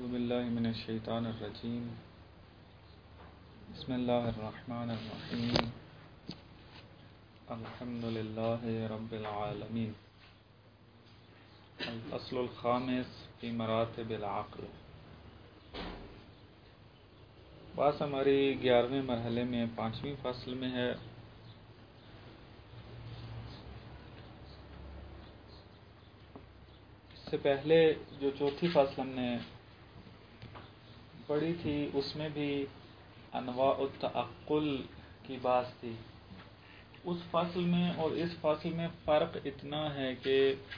اعوذ باللہ من الشیطان الرجیم بسم اللہ الرحمن الرحیم الحمد للہ رب العالمین الفصل الخامس فی مراتب العقل۔ بات ہماری 11ویں مرحلے میں 5ویں فصل میں ہے۔ اس سے پہلے جو چوتھی فصل ہم نے پڑھی تھی اس میں بھی انواع التعقل کی بات تھی۔ اس فصل میں اور اس فصل میں فرق اتنا ہے کہ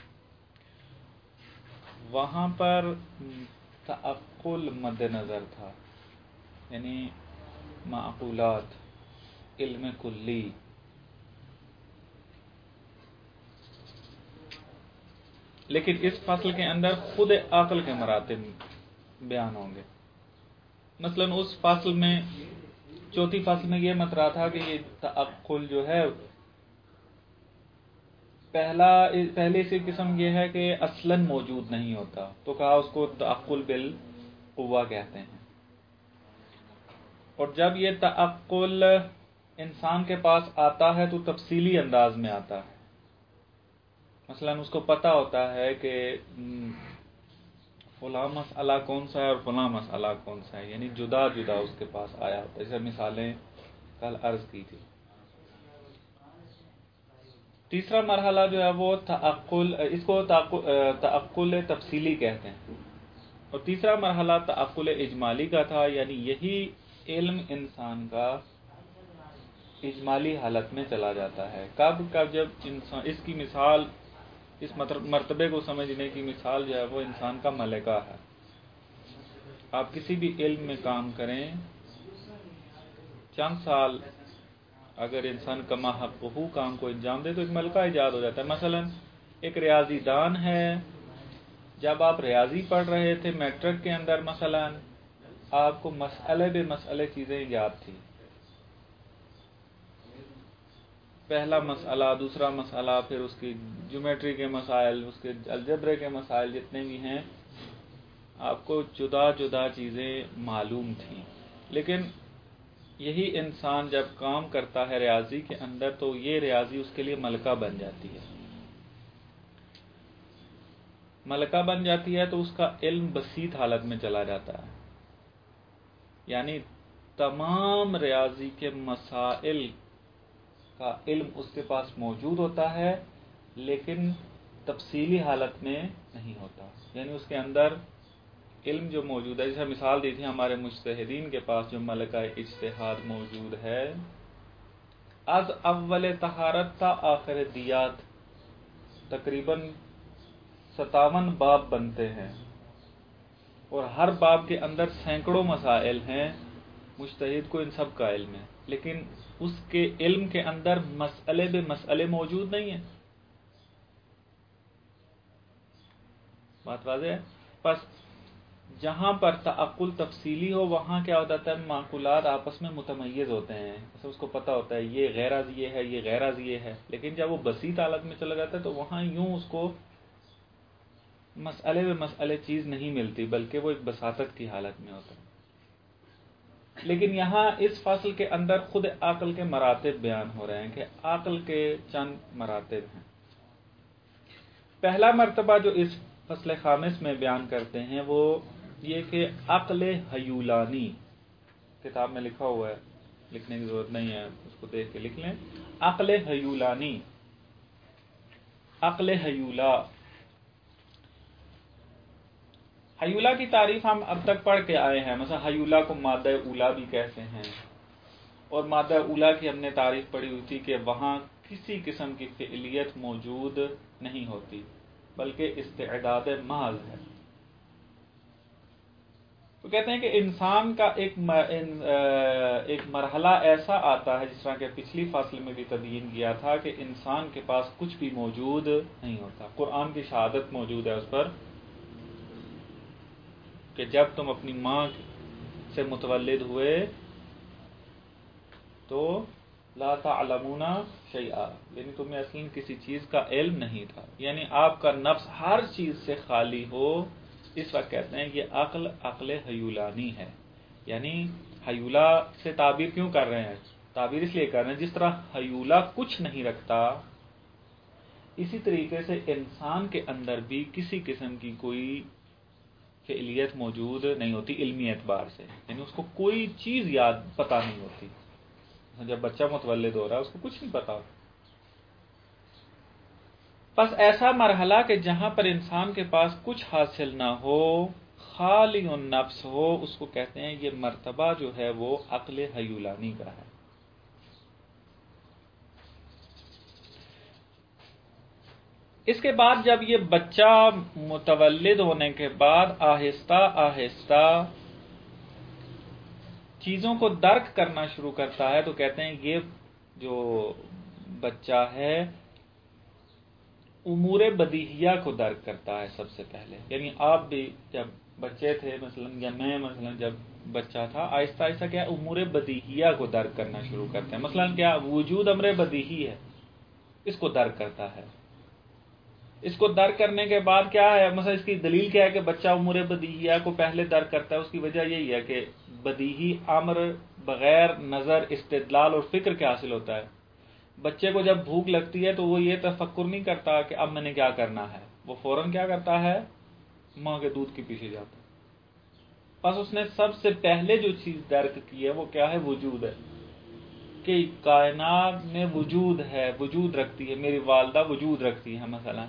وہاں پر تعقل مد نظر تھا، یعنی معقولات، علم کلی، لیکن اس فصل کے اندر خود عقل کے مراتب بیان ہوں گے۔ مثلا اس فصل میں چوتھی فصل میں یہ مطرح تھا کہ یہ تعقل جو ہے پہلی سی قسم یہ ہے کہ اصلاً موجود نہیں ہوتا، تو کہا اس کو تعقل بالقوہ کہتے ہیں۔ اور جب یہ تعقل انسان کے پاس آتا ہے تو تفصیلی انداز میں آتا ہے۔ مثلا اس کو پتہ ہوتا ہے کہ فلاں مسئلہ کون سا ہے اور فلاں مسئلہ کون سا ہے، یعنی جدا جدا اس کے پاس آیا ہوتا ہے۔ جیسے مثالیں کل عرض کی تھی۔ تیسرا مرحلہ جو ہے وہ اس کو تعقل تفصیلی کہتے ہیں، اور تیسرا مرحلہ تعقل اجمالی کا تھا، یعنی یہی علم انسان کا اجمالی حالت میں چلا جاتا ہے۔ کب جب انسان اس کی مثال، اس مرتبے کو سمجھنے کی مثال جو ہے وہ انسان کا ملکہ ہے۔ آپ کسی بھی علم میں کام کریں، چند سال اگر انسان کما حقہ کام کو انجام دے تو ایک ملکہ ایجاد ہو جاتا ہے۔ مثلا ایک ریاضی دان ہے، جب آپ ریاضی پڑھ رہے تھے میٹرک کے اندر، مثلا آپ کو مسئلے بے مسئلے چیزیں یاد تھی، پہلا مسئلہ، دوسرا مسئلہ، پھر اس کی جیومیٹری کے مسائل، اس کے الجبرے کے مسائل جتنے بھی ہیں، آپ کو جدا جدا چیزیں معلوم تھیں۔ لیکن یہی انسان جب کام کرتا ہے ریاضی کے اندر تو یہ ریاضی اس کے لیے ملکہ بن جاتی ہے۔ ملکہ بن جاتی ہے تو اس کا علم بسیط حالت میں چلا جاتا ہے، یعنی تمام ریاضی کے مسائل کا علم اس کے پاس موجود ہوتا ہے، لیکن تفصیلی حالت میں نہیں ہوتا، یعنی اس کے اندر علم جو موجود ہے، جیسے مثال دی تھی ہمارے مجتہدین کے پاس جو ملکہ اجتہاد موجود ہے، از اول طہارت تا آخر دیات تقریباً 57 باب بنتے ہیں، اور ہر باب کے اندر سینکڑوں مسائل ہیں، مجتہد کو ان سب کا علم ہے، لیکن اس کے علم کے اندر مسئلے بے مسئلے موجود نہیں ہیں۔ بات واضح ہے؟ بس جہاں پر تعقل تفصیلی ہو وہاں کیا ہوتا ہے، معقولات آپس میں متمیز ہوتے ہیں، اس کو پتہ ہوتا ہے یہ غیر از یہ ہے، یہ غیر از یہ ہے۔ لیکن جب وہ بسیط حالت میں چلا جاتا ہے تو وہاں یوں اس کو مسئلے بے مسئلے چیز نہیں ملتی، بلکہ وہ ایک بساطت کی حالت میں ہوتا ہے۔ لیکن یہاں اس فصل کے اندر خود عقل کے مراتب بیان ہو رہے ہیں کہ عقل کے چند مراتب ہیں۔ پہلا مرتبہ جو اس فصل خامس میں بیان کرتے ہیں وہ یہ کہ عقل حیولانی، کتاب میں لکھا ہوا ہے، لکھنے کی ضرورت نہیں ہے، اس کو دیکھ کے لکھ لیں۔ عقل حیولانی، عقل حیولا، حیولا کی تعریف ہم اب تک پڑھ کے آئے ہیں۔ مثلا حیولا کو مادہ اولا بھی کہتے ہیں، اور مادہ اولا کی ہم نے تعریف پڑھی ہوئی تھی کہ وہاں کسی قسم کی فعلیت موجود نہیں ہوتی، بلکہ استعداد محض ہے۔ تو کہتے ہیں کہ انسان کا ایک مرحلہ ایسا آتا ہے، جس طرح کہ پچھلی فصل میں بھی تبیین کیا تھا، کہ انسان کے پاس کچھ بھی موجود نہیں ہوتا۔ قرآن کی شہادت موجود ہے اس پر کہ جب تم اپنی ماں سے متولد ہوئے تو لا تعلمون شیئا، یعنی تمہیں اصلاً کسی چیز کا علم نہیں تھا، یعنی آپ کا نفس ہر چیز سے خالی ہو، اس وقت کہتے ہیں یہ عقل حیولانی ہے. یعنی حیولہ سے تعبیر کیوں کر رہے ہیں؟ تعبیر اس لیے کر رہے ہیں جس طرح حیولہ کچھ نہیں رکھتا، اسی طریقے سے انسان کے اندر بھی کسی قسم کی کوئی فعلیت موجود نہیں ہوتی علمی اعتبار سے. یعنی اس کو کوئی چیز پتہ نہیں ہوتی. جب بچہ متولد ہو رہا ہے اس کو کچھ نہیں پتا. بس ایسا مرحلہ کہ جہاں پر انسان کے پاس کچھ حاصل نہ ہو، خالی النفس ہو، اس کو کہتے ہیں یہ مرتبہ جو ہے وہ عقل حیولانی کا ہے. اس کے بعد جب یہ بچہ متولد ہونے کے بعد آہستہ آہستہ چیزوں کو درک کرنا شروع کرتا ہے تو کہتے ہیں یہ جو بچہ ہے امور بدیہیہ کو درک کرتا ہے سب سے پہلے. یعنی آپ بھی جب بچے تھے مثلا، یا میں مثلا جب بچہ تھا، آہستہ آہستہ کیا امور بدیہیہ کو درک کرنا شروع کرتے ہیں. مثلا کیا وجود امر بدیہی ہے، اس کو درک کرتا ہے. اس کو درک کرنے کے بعد کیا ہے، مثلا اس کی دلیل کیا ہے کہ بچہ امور بدیہیہ کو پہلے درک کرتا ہے؟ اس کی وجہ یہی ہے کہ بدیہی امر بغیر نظر، استدلال اور فکر کے حاصل ہوتا ہے. بچے کو جب بھوک لگتی ہے تو وہ یہ تفکر نہیں کرتا کہ اب میں نے کیا کرنا ہے، وہ فوراً کیا کرتا ہے، ماں کے دودھ کے پیچھے جاتا ہے. بس اس نے سب سے پہلے جو چیز درک کی ہے وہ کیا ہے، وجود ہے، کہ کائنات میں وجود ہے، وجود رکھتی ہے، میری والدہ وجود رکھتی ہے. مثلا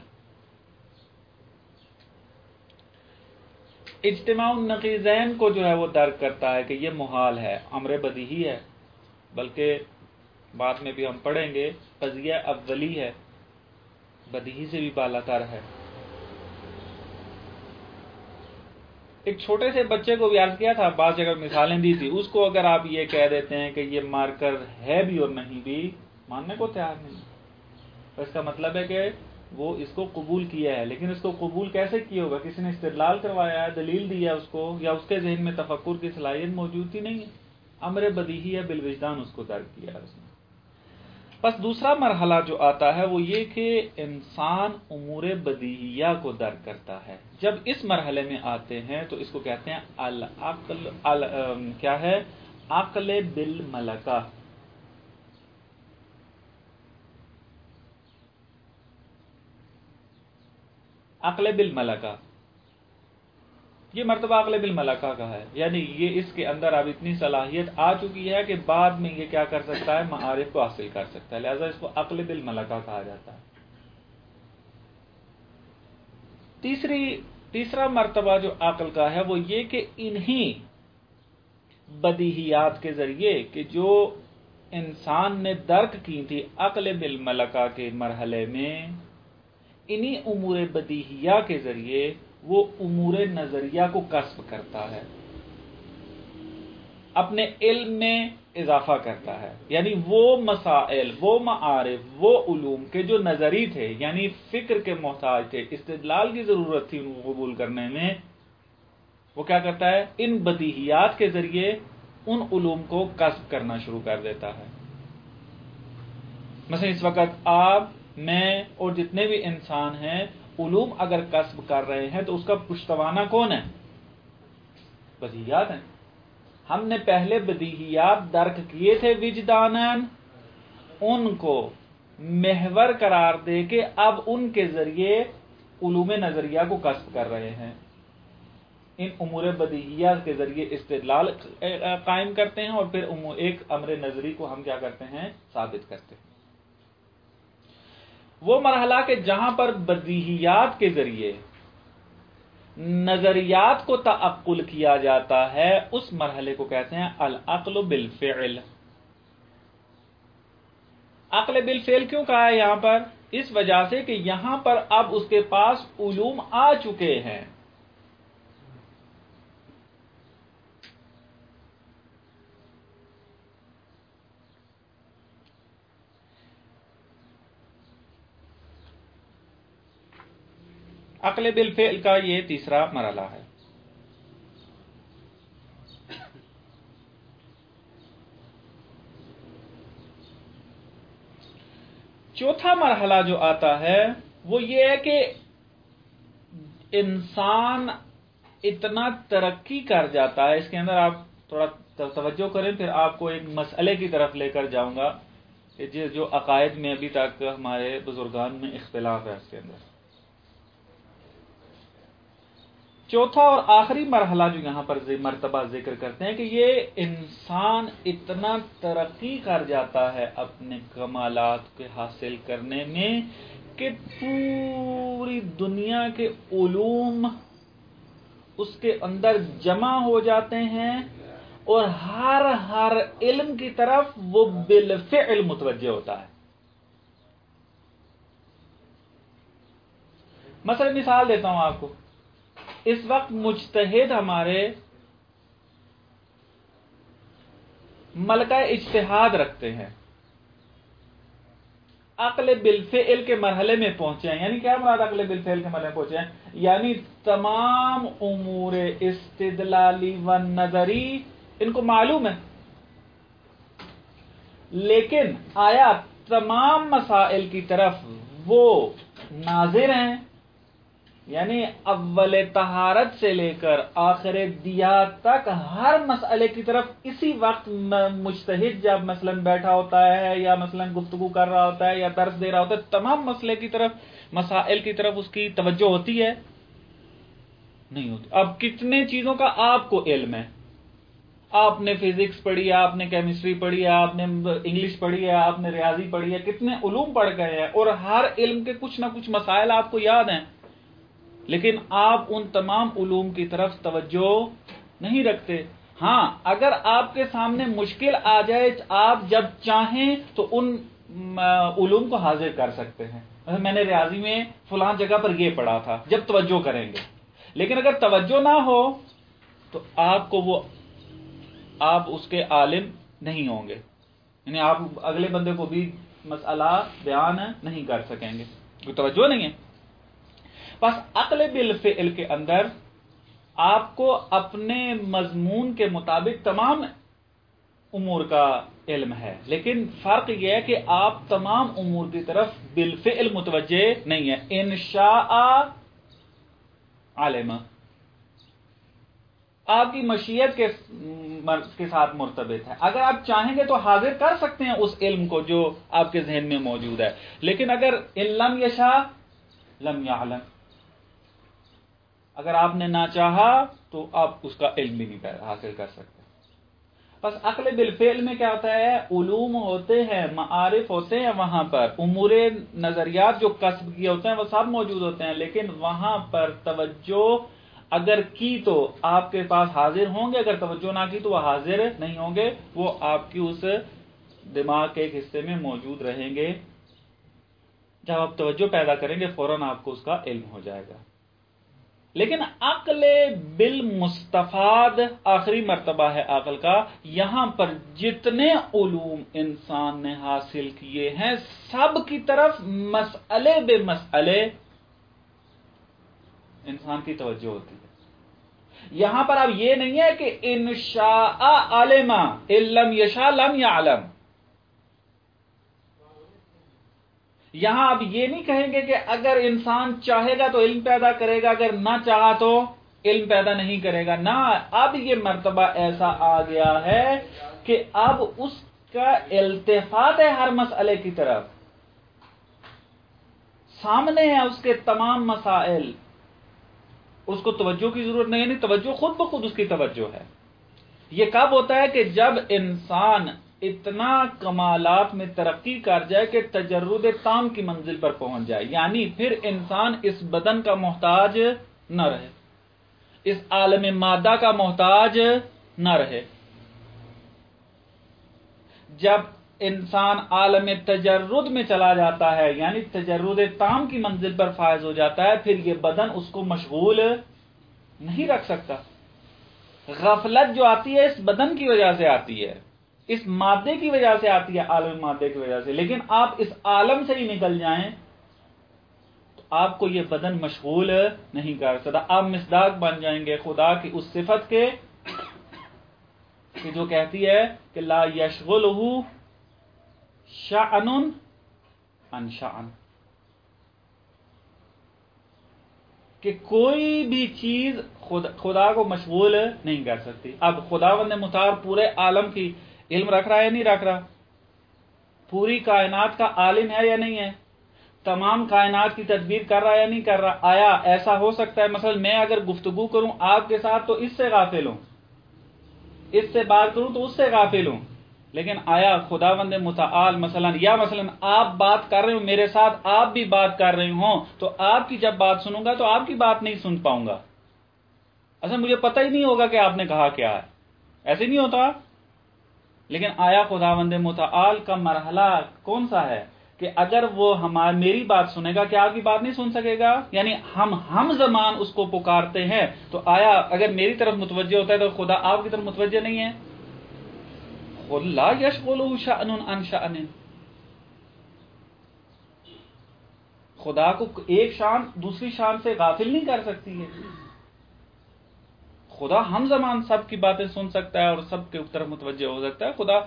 اجتماع النقیضین کو جو ہے وہ درک کرتا ہے کہ یہ محال ہے، امر بدیہی ہے. بلکہ بعد میں بھی ہم پڑھیں گے قضیہ اولی ہے، بدیہی سے بھی بالا تر ہے. ایک چھوٹے سے بچے کو بھی عرض کیا تھا، بعض جگہ مثالیں دی تھی، اس کو اگر آپ یہ کہہ دیتے ہیں کہ یہ مارکر ہے بھی اور نہیں بھی، ماننے کو تیار نہیں. تو اس کا مطلب ہے کہ وہ اس کو قبول کیا ہے، لیکن اس کو قبول کیسے کیا ہوگا؟ کسی نے استدلال کروایا ہے، دلیل دیا اس کو، یا اس کے ذہن میں تفکر کی صلاحیت موجود ہی نہیں ہے. امر بدیہی ہے، بالوجدان اس کو درک کیا ہے اس نے. بس دوسرا مرحلہ جو آتا ہے وہ یہ کہ انسان امور بدیہیہ کو درک کرتا ہے. جب اس مرحلے میں آتے ہیں تو اس کو کہتے ہیں العقل، کیا ہے، عقل بالملکہ. عقل بالملکہ یہ مرتبہ عقل بالملکہ کا ہے. یعنی یہ اس کے اندر اب اتنی صلاحیت آ چکی ہے کہ بعد میں یہ کیا کر سکتا ہے، معارف کو حاصل کر سکتا ہے. لہذا اس کو عقل بالملکہ کہا جاتا ہے. تیسرا مرتبہ جو عقل کا ہے وہ یہ کہ انہی بدیہیات کے ذریعے کہ جو انسان نے درک کی تھی عقل بالملکہ کے مرحلے میں، انہی امور بدیہیہ کے ذریعے وہ امور نظریہ کو کسب کرتا ہے، اپنے علم میں اضافہ کرتا ہے. یعنی وہ مسائل، وہ معارف، وہ علوم کے جو نظری تھے، یعنی فکر کے محتاج تھے، استدلال کی ضرورت تھی ان کو قبول کرنے میں، وہ کیا کرتا ہے، ان بدیہیات کے ذریعے ان علوم کو کسب کرنا شروع کر دیتا ہے. مثلا اس وقت آپ، میں اور جتنے بھی انسان ہیں، علوم اگر کسب کر رہے ہیں تو اس کا پشتوانہ کون ہے؟ بدیہیات ہیں. ہم نے پہلے بدیہیات درک کیے تھے وجداناً، ان کو محور قرار دے کے اب ان کے ذریعے علوم نظریہ کو کسب کر رہے ہیں. ان امور بدیہیات کے ذریعے استدلال قائم کرتے ہیں اور پھر ایک امر نظری کو ہم کیا کرتے ہیں، ثابت کرتے ہیں. وہ مرحلہ کہ جہاں پر بدیہیات کے ذریعے نظریات کو تعقل کیا جاتا ہے، اس مرحلے کو کہتے ہیں العقل بالفعل. عقل بالفعل کیوں کہا ہے یہاں پر؟ اس وجہ سے کہ یہاں پر اب اس کے پاس علوم آ چکے ہیں. عقل بالفعل کا یہ تیسرا مرحلہ ہے. چوتھا مرحلہ جو آتا ہے وہ یہ ہے کہ انسان اتنا ترقی کر جاتا ہے، اس کے اندر آپ تھوڑا توجہ کریں، پھر آپ کو ایک مسئلے کی طرف لے کر جاؤں گا کہ جو عقائد میں ابھی تک ہمارے بزرگان میں اختلاف ہے اس کے اندر۔ چوتھا اور آخری مرحلہ جو یہاں پر مرتبہ ذکر کرتے ہیں کہ یہ انسان اتنا ترقی کر جاتا ہے اپنے کمالات کے حاصل کرنے میں کہ پوری دنیا کے علوم اس کے اندر جمع ہو جاتے ہیں اور ہر علم کی طرف وہ بالفعل متوجہ ہوتا ہے۔ مثلا مثال دیتا ہوں آپ کو، اس وقت مجتہد ہمارے ملکہ اجتہاد رکھتے ہیں، عقل بالفعل کے مرحلے میں پہنچے ہیں۔ یعنی کیا مراد عقل بالفعل کے مرحلے میں پہنچے ہیں؟ یعنی تمام امور استدلالی و نظری ان کو معلوم ہے، لیکن آیا تمام مسائل کی طرف وہ ناظر ہیں؟ یعنی اول طہارت سے لے کر آخر دیات تک ہر مسئلے کی طرف اسی وقت مجتہد جب مثلا بیٹھا ہوتا ہے یا مثلا گفتگو کر رہا ہوتا ہے یا درس دے رہا ہوتا ہے، تمام مسئلے کی طرف، مسائل کی طرف اس کی توجہ ہوتی ہے؟ نہیں ہوتی۔ اب کتنے چیزوں کا آپ کو علم ہے، آپ نے فزکس پڑھی ہے، آپ نے کیمسٹری پڑھی ہے، آپ نے انگلش پڑھی ہے، آپ نے ریاضی پڑھی ہے، کتنے علوم پڑھ گئے ہیں اور ہر علم کے کچھ نہ کچھ مسائل آپ کو یاد ہیں، لیکن آپ ان تمام علوم کی طرف توجہ نہیں رکھتے۔ ہاں، اگر آپ کے سامنے مشکل آ جائے، آپ جب چاہیں تو ان علوم کو حاضر کر سکتے ہیں۔ میں نے ریاضی میں فلاں جگہ پر یہ پڑھا تھا، جب توجہ کریں گے۔ لیکن اگر توجہ نہ ہو تو آپ اس کے عالم نہیں ہوں گے، یعنی آپ اگلے بندے کو بھی مسئلہ بیان نہیں کر سکیں گے، کوئی توجہ نہیں ہے۔ بس عقل بالفعل کے اندر آپ کو اپنے مضمون کے مطابق تمام امور کا علم ہے، لیکن فرق یہ ہے کہ آپ تمام امور کی طرف بالفعل متوجہ نہیں ہے۔ انشاء علم آپ کی مشیت کے ساتھ مرتبط ہے، اگر آپ چاہیں گے تو حاضر کر سکتے ہیں اس علم کو جو آپ کے ذہن میں موجود ہے، لیکن اگر ان لم یشاء لم یعلم، اگر آپ نے نہ چاہا تو آپ اس کا علم بھی نہیں حاصل کر سکتے۔ بس عقل بالفعل میں کیا ہوتا ہے؟ علوم ہوتے ہیں، معارف ہوتے ہیں، وہاں پر امور نظریات جو کسب کیے ہوتے ہیں وہ سب موجود ہوتے ہیں، لیکن وہاں پر توجہ اگر کی تو آپ کے پاس حاضر ہوں گے، اگر توجہ نہ کی تو وہ حاضر نہیں ہوں گے، وہ آپ کی اس دماغ کے ایک حصے میں موجود رہیں گے۔ جب آپ توجہ پیدا کریں گے فوراً آپ کو اس کا علم ہو جائے گا۔ لیکن عقل بالمستفاد آخری مرتبہ ہے عقل کا، یہاں پر جتنے علوم انسان نے حاصل کیے ہیں سب کی طرف مسئلے بے مسئلے انسان کی توجہ ہوتی ہے۔ یہاں پر اب یہ نہیں ہے کہ انشاء علم ان لم یشاء لم یعلم، یہاں اب یہ نہیں کہیں گے کہ اگر انسان چاہے گا تو علم پیدا کرے گا، اگر نہ چاہا تو علم پیدا نہیں کرے گا۔ نہ، اب یہ مرتبہ ایسا آ گیا ہے کہ اب اس کا التفات ہے ہر مسئلے کی طرف، سامنے ہے اس کے تمام مسائل، اس کو توجہ کی ضرورت نہیں، یعنی توجہ خود بخود اس کی توجہ ہے۔ یہ کب ہوتا ہے؟ کہ جب انسان اتنا کمالات میں ترقی کر جائے کہ تجرد تام کی منزل پر پہنچ جائے، یعنی پھر انسان اس بدن کا محتاج نہ رہے، اس عالم مادہ کا محتاج نہ رہے۔ جب انسان عالم تجرد میں چلا جاتا ہے، یعنی تجرد تام کی منزل پر فائز ہو جاتا ہے، پھر یہ بدن اس کو مشغول نہیں رکھ سکتا۔ غفلت جو آتی ہے اس بدن کی وجہ سے آتی ہے، اس مادے کی وجہ سے آتی ہے، عالم مادے کی وجہ سے، لیکن آپ اس عالم سے ہی نکل جائیں تو آپ کو یہ بدن مشغول نہیں کر سکتا۔ آپ مصداق بن جائیں گے خدا کی اس صفت کے کہ جو کہتی ہے کہ لا یشغلہ شأن عن شأن، کہ کوئی بھی چیز خدا کو مشغول نہیں کر سکتی. اب خداوند متعال پورے عالم کی علم رکھ رہا ہے یا نہیں رکھ رہا؟ پوری کائنات کا عالم ہے یا نہیں ہے؟ تمام کائنات کی تدبیر کر رہا ہے یا نہیں کر رہا؟ آیا ایسا ہو سکتا ہے مثلا میں اگر گفتگو کروں آپ کے ساتھ تو اس سے غافل ہوں، اس سے بات کروں تو اس سے غافل ہوں، لیکن آیا خداوند متعال مثلا آپ بات کر رہے ہو میرے ساتھ، آپ بھی بات کر رہے ہوں تو آپ کی جب بات سنوں گا تو آپ کی بات نہیں سن پاؤں گا، اصلا مجھے پتہ ہی نہیں ہوگا کہ آپ نے کہا کیا ہے، ایسے نہیں ہوتا؟ لیکن آیا خداوند متعال کا مرحلہ کون سا ہے کہ اگر وہ میری بات سنے گا کیا آپ کی بات نہیں سن سکے گا؟ یعنی ہم زمان اس کو پکارتے ہیں تو آیا اگر میری طرف متوجہ ہوتا ہے تو خدا آپ کی طرف متوجہ نہیں ہے؟ قل لا یشغلہ شأن عن شأن، خدا کو ایک شان دوسری شان سے غافل نہیں کر سکتی ہے. خدا ہم زمان سب کی باتیں سن سکتا ہے اور سب کے طرف متوجہ ہو سکتا ہے. خدا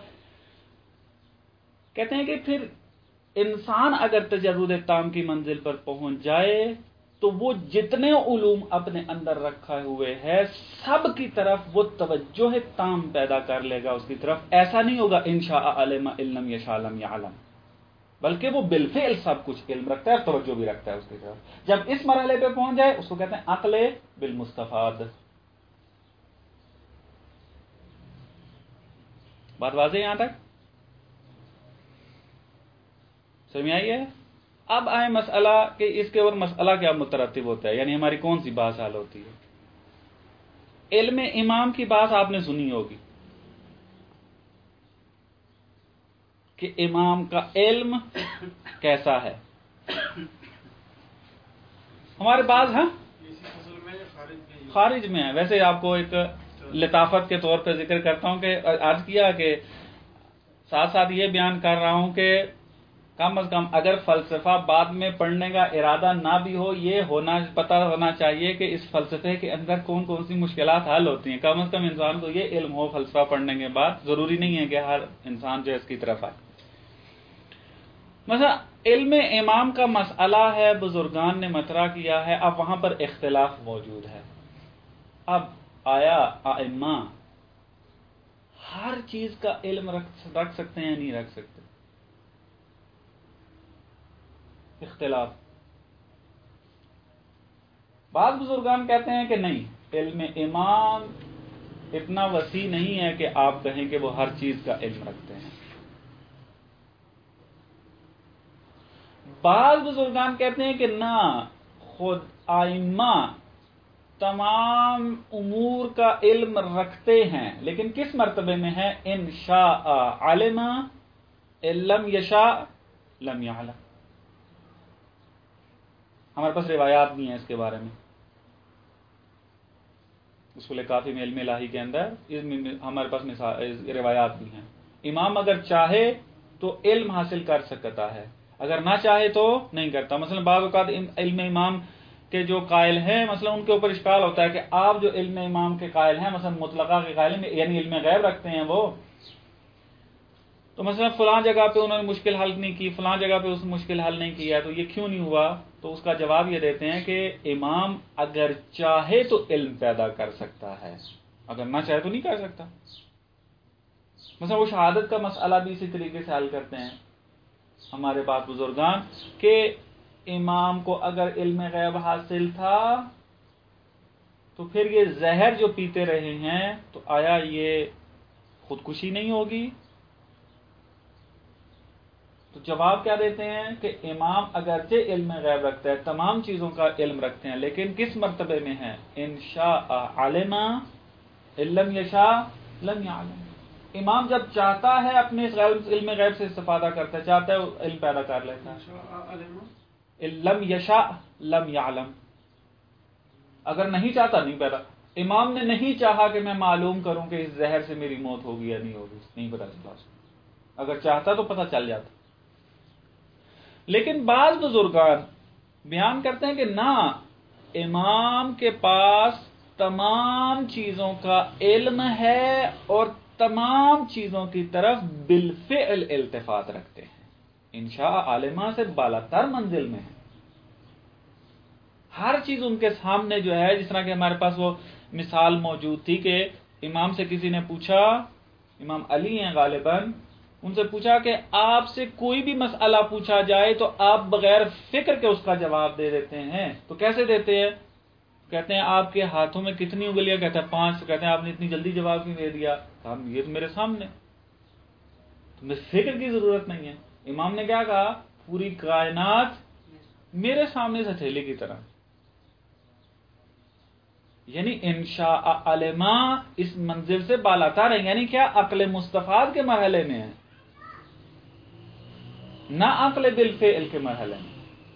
کہتے ہیں کہ پھر انسان اگر تجرد تام کی منزل پر پہنچ جائے تو وہ جتنے علوم اپنے اندر رکھا ہوئے ہے سب کی طرف وہ توجہ تام پیدا کر لے گا اس کی طرف. ایسا نہیں ہوگا انشاء علم ان لم یشاء لم یعلم، بلکہ وہ بالفعل سب کچھ علم رکھتا ہے اور توجہ بھی رکھتا ہے اس کی طرف. جب اس مرحلے پہ پہنچ جائے اس کو کہتے ہیں عقل بالمستفاد. بات واضح یہاں تک سمجھ آئی ہے؟ اب آئے مسئلہ کہ اس کے اوپر مسئلہ کیا مترتب ہوتا ہے، یعنی ہماری کون سی بحث حل ہوتی ہے. علم امام کی بات آپ نے سنی ہوگی کہ امام کا علم کیسا ہے. ہمارے پاس خارج میں ہے. ویسے آپ کو ایک لطافت کے طور پہ ذکر کرتا ہوں کہ عرض کیا کہ ساتھ ساتھ یہ بیان کر رہا ہوں کہ کم از کم اگر فلسفہ بعد میں پڑھنے کا ارادہ نہ بھی ہو یہ پتہ ہونا چاہیے کہ اس فلسفے کے اندر کون کون سی مشکلات حل ہوتی ہیں. کم از کم انسان کو یہ علم ہو فلسفہ پڑھنے کے بعد. ضروری نہیں ہے کہ ہر انسان جو ہے اس کی طرف آئے. مثلا علم امام کا مسئلہ ہے، بزرگان نے مطرح کیا ہے، اب وہاں پر اختلاف موجود ہے. اب آیا ائمہ ہر چیز کا علم رکھ سکتے ہیں یا نہیں رکھ سکتے؟ اختلاف. بعض بزرگان کہتے ہیں کہ نہیں، علم امام اتنا وسیع نہیں ہے کہ آپ کہیں کہ وہ ہر چیز کا علم رکھتے ہیں. بعض بزرگان کہتے ہیں کہ نہ، خود ائمہ تمام امور کا علم رکھتے ہیں لیکن کس مرتبے میں ہے؟ ان شاء علم ان لم یشاء لم یعلم. ہمارے پاس روایات بھی ہیں اس کے بارے میں. اصول کافی میں علم الہی کے اندر ہمارے پاس روایات بھی ہیں. امام اگر چاہے تو علم حاصل کر سکتا ہے، اگر نہ چاہے تو نہیں کرتا. مثلا بعض اوقات علم امام کے جو قائل ہیں مثلا ان کے اوپر اشکال ہوتا ہے کہ آپ جو علم امام کے قائل ہیں مثلا مطلقہ کے قائل ہیں یعنی علم غیب رکھتے ہیں وہ، تو مثلا فلاں جگہ پہ انہوں نے مشکل حل نہیں کی، فلاں جگہ پہ اس مشکل حل نہیں کیا، تو یہ کیوں نہیں ہوا؟ تو اس کا جواب یہ دیتے ہیں کہ امام اگر چاہے تو علم پیدا کر سکتا ہے، اگر نہ چاہے تو نہیں کر سکتا. مثلا وہ شہادت کا مسئلہ بھی اسی طریقے سے حل کرتے ہیں ہمارے پاس بزرگان کہ امام کو اگر علم غیب حاصل تھا تو پھر یہ زہر جو پیتے رہے ہیں تو آیا یہ خودکشی نہیں ہوگی؟ تو جواب کیا دیتے ہیں کہ امام اگرچہ علم غیب رکھتا ہے، تمام چیزوں کا علم رکھتے ہیں، لیکن کس مرتبے میں ہے؟ ان شاء علم ان لم یشاء لم یعلم. امام جب چاہتا ہے اپنے علم غیب سے استفادہ کرتا ہے، چاہتا ہے علم پیدا کر لیتا ہے. ان لم یشاء لم یعلم، اگر نہیں چاہتا نہیں پیدا. امام نے نہیں چاہا کہ میں معلوم کروں کہ اس زہر سے میری موت ہوگی یا نہیں ہوگی، نہیں پتا چلا. اگر چاہتا تو پتہ چل جاتا. لیکن بعض بزرگان بیان کرتے ہیں کہ نہ، امام کے پاس تمام چیزوں کا علم ہے اور تمام چیزوں کی طرف بالفعل التفات رکھتے ہیں. انشاء عالمہ سے بالا تر منزل میں ہے. ہر چیز ان کے سامنے جو ہے. جس طرح کہ ہمارے پاس وہ مثال موجود تھی کہ امام سے کسی نے پوچھا، امام علی ہیں غالباً، ان سے پوچھا کہ آپ سے کوئی بھی مسئلہ پوچھا جائے تو آپ بغیر فکر کے اس کا جواب دے دیتے ہیں. تو کیسے دیتے ہیں؟ کہتے ہیں آپ کے ہاتھوں میں کتنی انگلیاں؟ کہتے ہیں 5. تو کہتے ہیں آپ نے اتنی جلدی جواب کیوں دے دیا؟ یہ تو میرے سامنے، تمہیں فکر کی ضرورت نہیں ہے. امام نے کیا کہا؟ پوری کائنات میرے سامنے سے ہتھیلی کی طرح. یعنی انشاء علما اس منزل سے بالاتر ہے. یعنی کیا؟ عقل مستفاد کے مرحلے میں ہے، نہ عقل بالفعل کے مرحلے میں.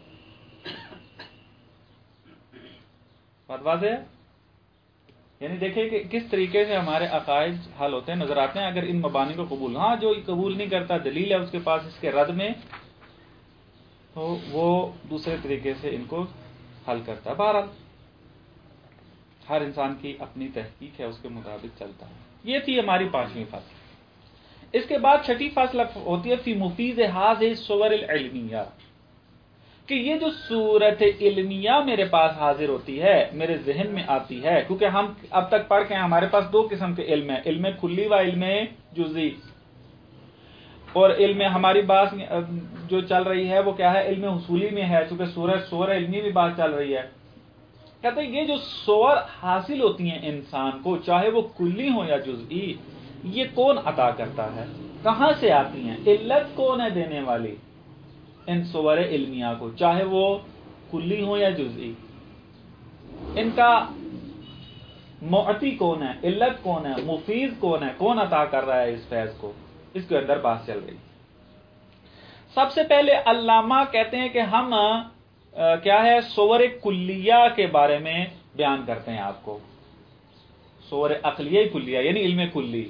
بات واضح ہے؟ یعنی دیکھیں کہ کس طریقے سے ہمارے عقائد حل ہوتے ہیں، نظر آتے ہیں اگر ان مبانی کو قبول. ہاں جو قبول نہیں کرتا، دلیل ہے اس کے پاس اس کے رد میں، تو وہ دوسرے طریقے سے ان کو حل کرتا ہے. بہرحال ہر انسان کی اپنی تحقیق ہے، اس کے مطابق چلتا ہے. یہ تھی ہماری 5ویں فصل. اس کے بعد 6ٹھی فصل ہوتی ہے فی مفید هذه الصور العلمیہ، کہ یہ جو صورت علمیہ میرے پاس حاضر ہوتی ہے، میرے ذہن میں آتی ہے، کیونکہ ہم اب تک پڑھ کے ہیں ہمارے پاس 2 قسم کے علم ہیں، علم کلی و علم جزئی. اور علم ہماری بات جو چل رہی ہے وہ کیا ہے؟ علم حصولی میں ہے، چونکہ صور علمی بھی بات چل رہی ہے. کہتے ہیں یہ جو صور حاصل ہوتی ہیں انسان کو، چاہے وہ کلی ہو یا جزئی، یہ کون عطا کرتا ہے؟ کہاں سے آتی ہیں؟ علت کون ہے دینے والی ان صور علمیہ کو، چاہے وہ کلی ہو یا جزئی؟ ان کا معطی کون ہے؟ علت کون ہے؟ مفید کون ہے؟ کون عطا کر رہا ہے اس فیض کو؟ اس کے اندر بات چل رہی. سب سے پہلے علامہ کہتے ہیں کہ ہم کیا ہے؟ صور کلیہ کے بارے میں بیان کرتے ہیں آپ کو. صور عقلیہ کلیہ یعنی علم کلی.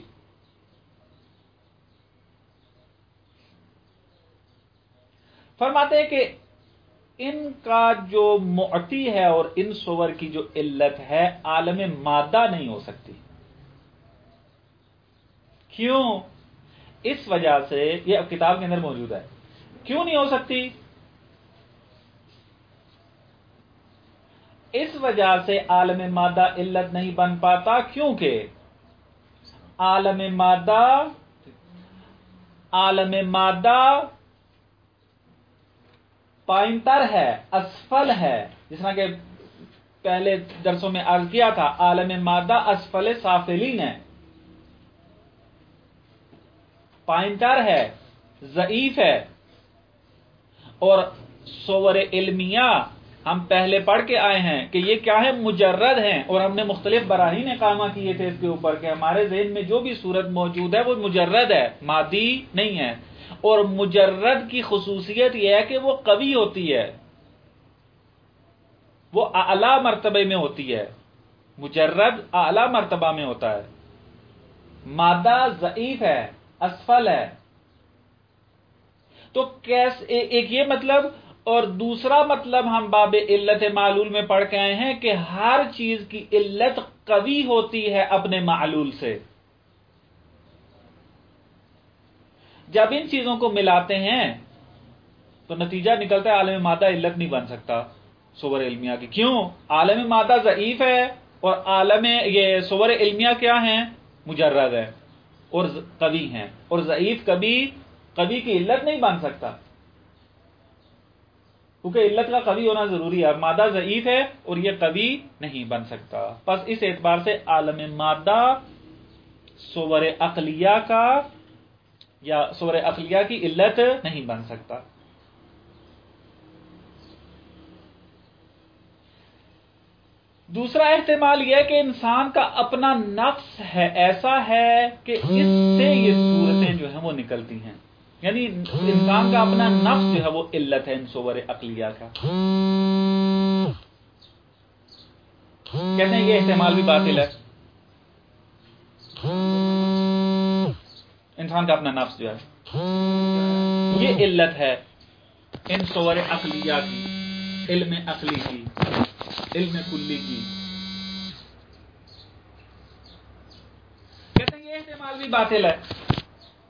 فرماتے ہیں کہ ان کا جو معطی ہے اور ان صور کی جو علت ہے، عالم مادہ نہیں ہو سکتی. کیوں؟ اس وجہ سے، یہ اب کتاب کے اندر موجود ہے. کیوں نہیں ہو سکتی؟ اس وجہ سے عالم مادہ علت نہیں بن پاتا کیونکہ عالم مادہ پائنتر ہے، اسفل ہے. جس طرح کہ پہلے درسوں میں عرض کیا تھا، عالم مادہ اسفل سافلین ہے، پائنتر ہے، ضعیف ہے. اور صور علمیہ ہم پہلے پڑھ کے آئے ہیں کہ یہ کیا ہے؟ مجرد ہیں. اور ہم نے مختلف براہین اقامہ کیے تھے اس کے اوپر کہ ہمارے ذہن میں جو بھی صورت موجود ہے وہ مجرد ہے، مادی نہیں ہے. اور مجرد کی خصوصیت یہ ہے کہ وہ قوی ہوتی ہے، وہ اعلی مرتبے میں ہوتی ہے. مجرد اعلی مرتبہ میں ہوتا ہے، مادہ ضعیف ہے، اسفل ہے. تو ایک یہ مطلب، اور دوسرا مطلب ہم باب علت معلول میں پڑھ کے آئے ہیں کہ ہر چیز کی علت قوی ہوتی ہے اپنے معلول سے. جب ان چیزوں کو ملاتے ہیں تو نتیجہ نکلتا ہے عالم مادہ علت نہیں بن سکتا صور علمیہ کی. کیوں؟ عالم مادہ ضعیف ہے اور یہ صور علمیہ کیا ہیں؟ مجرد ہے اور قوی ہیں. اور ضعیف قوی کی علت نہیں بن سکتا، کیونکہ علت کا قوی ہونا ضروری ہے. مادہ ضعیف ہے اور یہ قوی نہیں بن سکتا. بس اس اعتبار سے عالم مادہ صور عقلیہ کا یا صور عقلیہ کی علت نہیں بن سکتا. دوسرا احتمال یہ کہ انسان کا اپنا نفس ہے، ایسا ہے کہ اس سے یہ صورتیں جو ہیں وہ نکلتی ہیں. یعنی انسان کا اپنا نفس جو ہے وہ علت ہے ان صور عقلیہ کا. کہتے ہیں یہ احتمال بھی باطل ہے. انسان کا اپنا نفس جو ہے یہ علت ہے ان صور عقلیہ کی، علم عقلی کی، علم کلی کی. کہتے ہیں یہ احتمال بھی باطل ہے.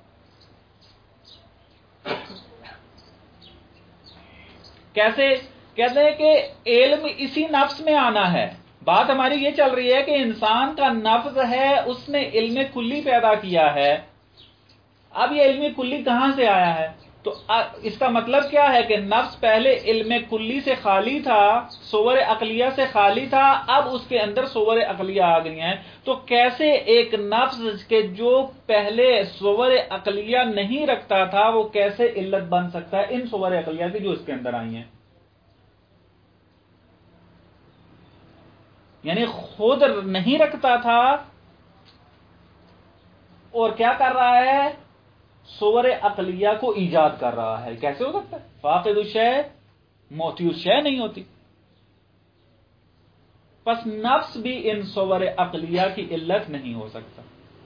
کیسے؟ کہتے ہیں کہ علم اسی نفس میں آنا ہے. بات ہماری یہ چل رہی ہے کہ انسان کا نفس ہے، اس نے علم کلی پیدا کیا ہے. اب یہ علم کلی کہاں سے آیا ہے؟ تو اس کا مطلب کیا ہے کہ نفس پہلے علم کلی سے خالی تھا، صور عقلیہ سے خالی تھا، اب اس کے اندر صور عقلیہ آ گئی ہیں. تو کیسے ایک نفس کے جو پہلے صور عقلیہ نہیں رکھتا تھا وہ کیسے علت بن سکتا ہے ان صور عقلیہ کی جو اس کے اندر آئی ہیں؟ یعنی خود نہیں رکھتا تھا اور کیا کر رہا ہے؟ صور عقلیہ کو ایجاد کر رہا ہے. کیسے ہو سکتا ہے؟ فاقد الشے موتی الشے نہیں ہوتی. پس نفس بھی ان صور عقلیہ کی علت نہیں ہو سکتا.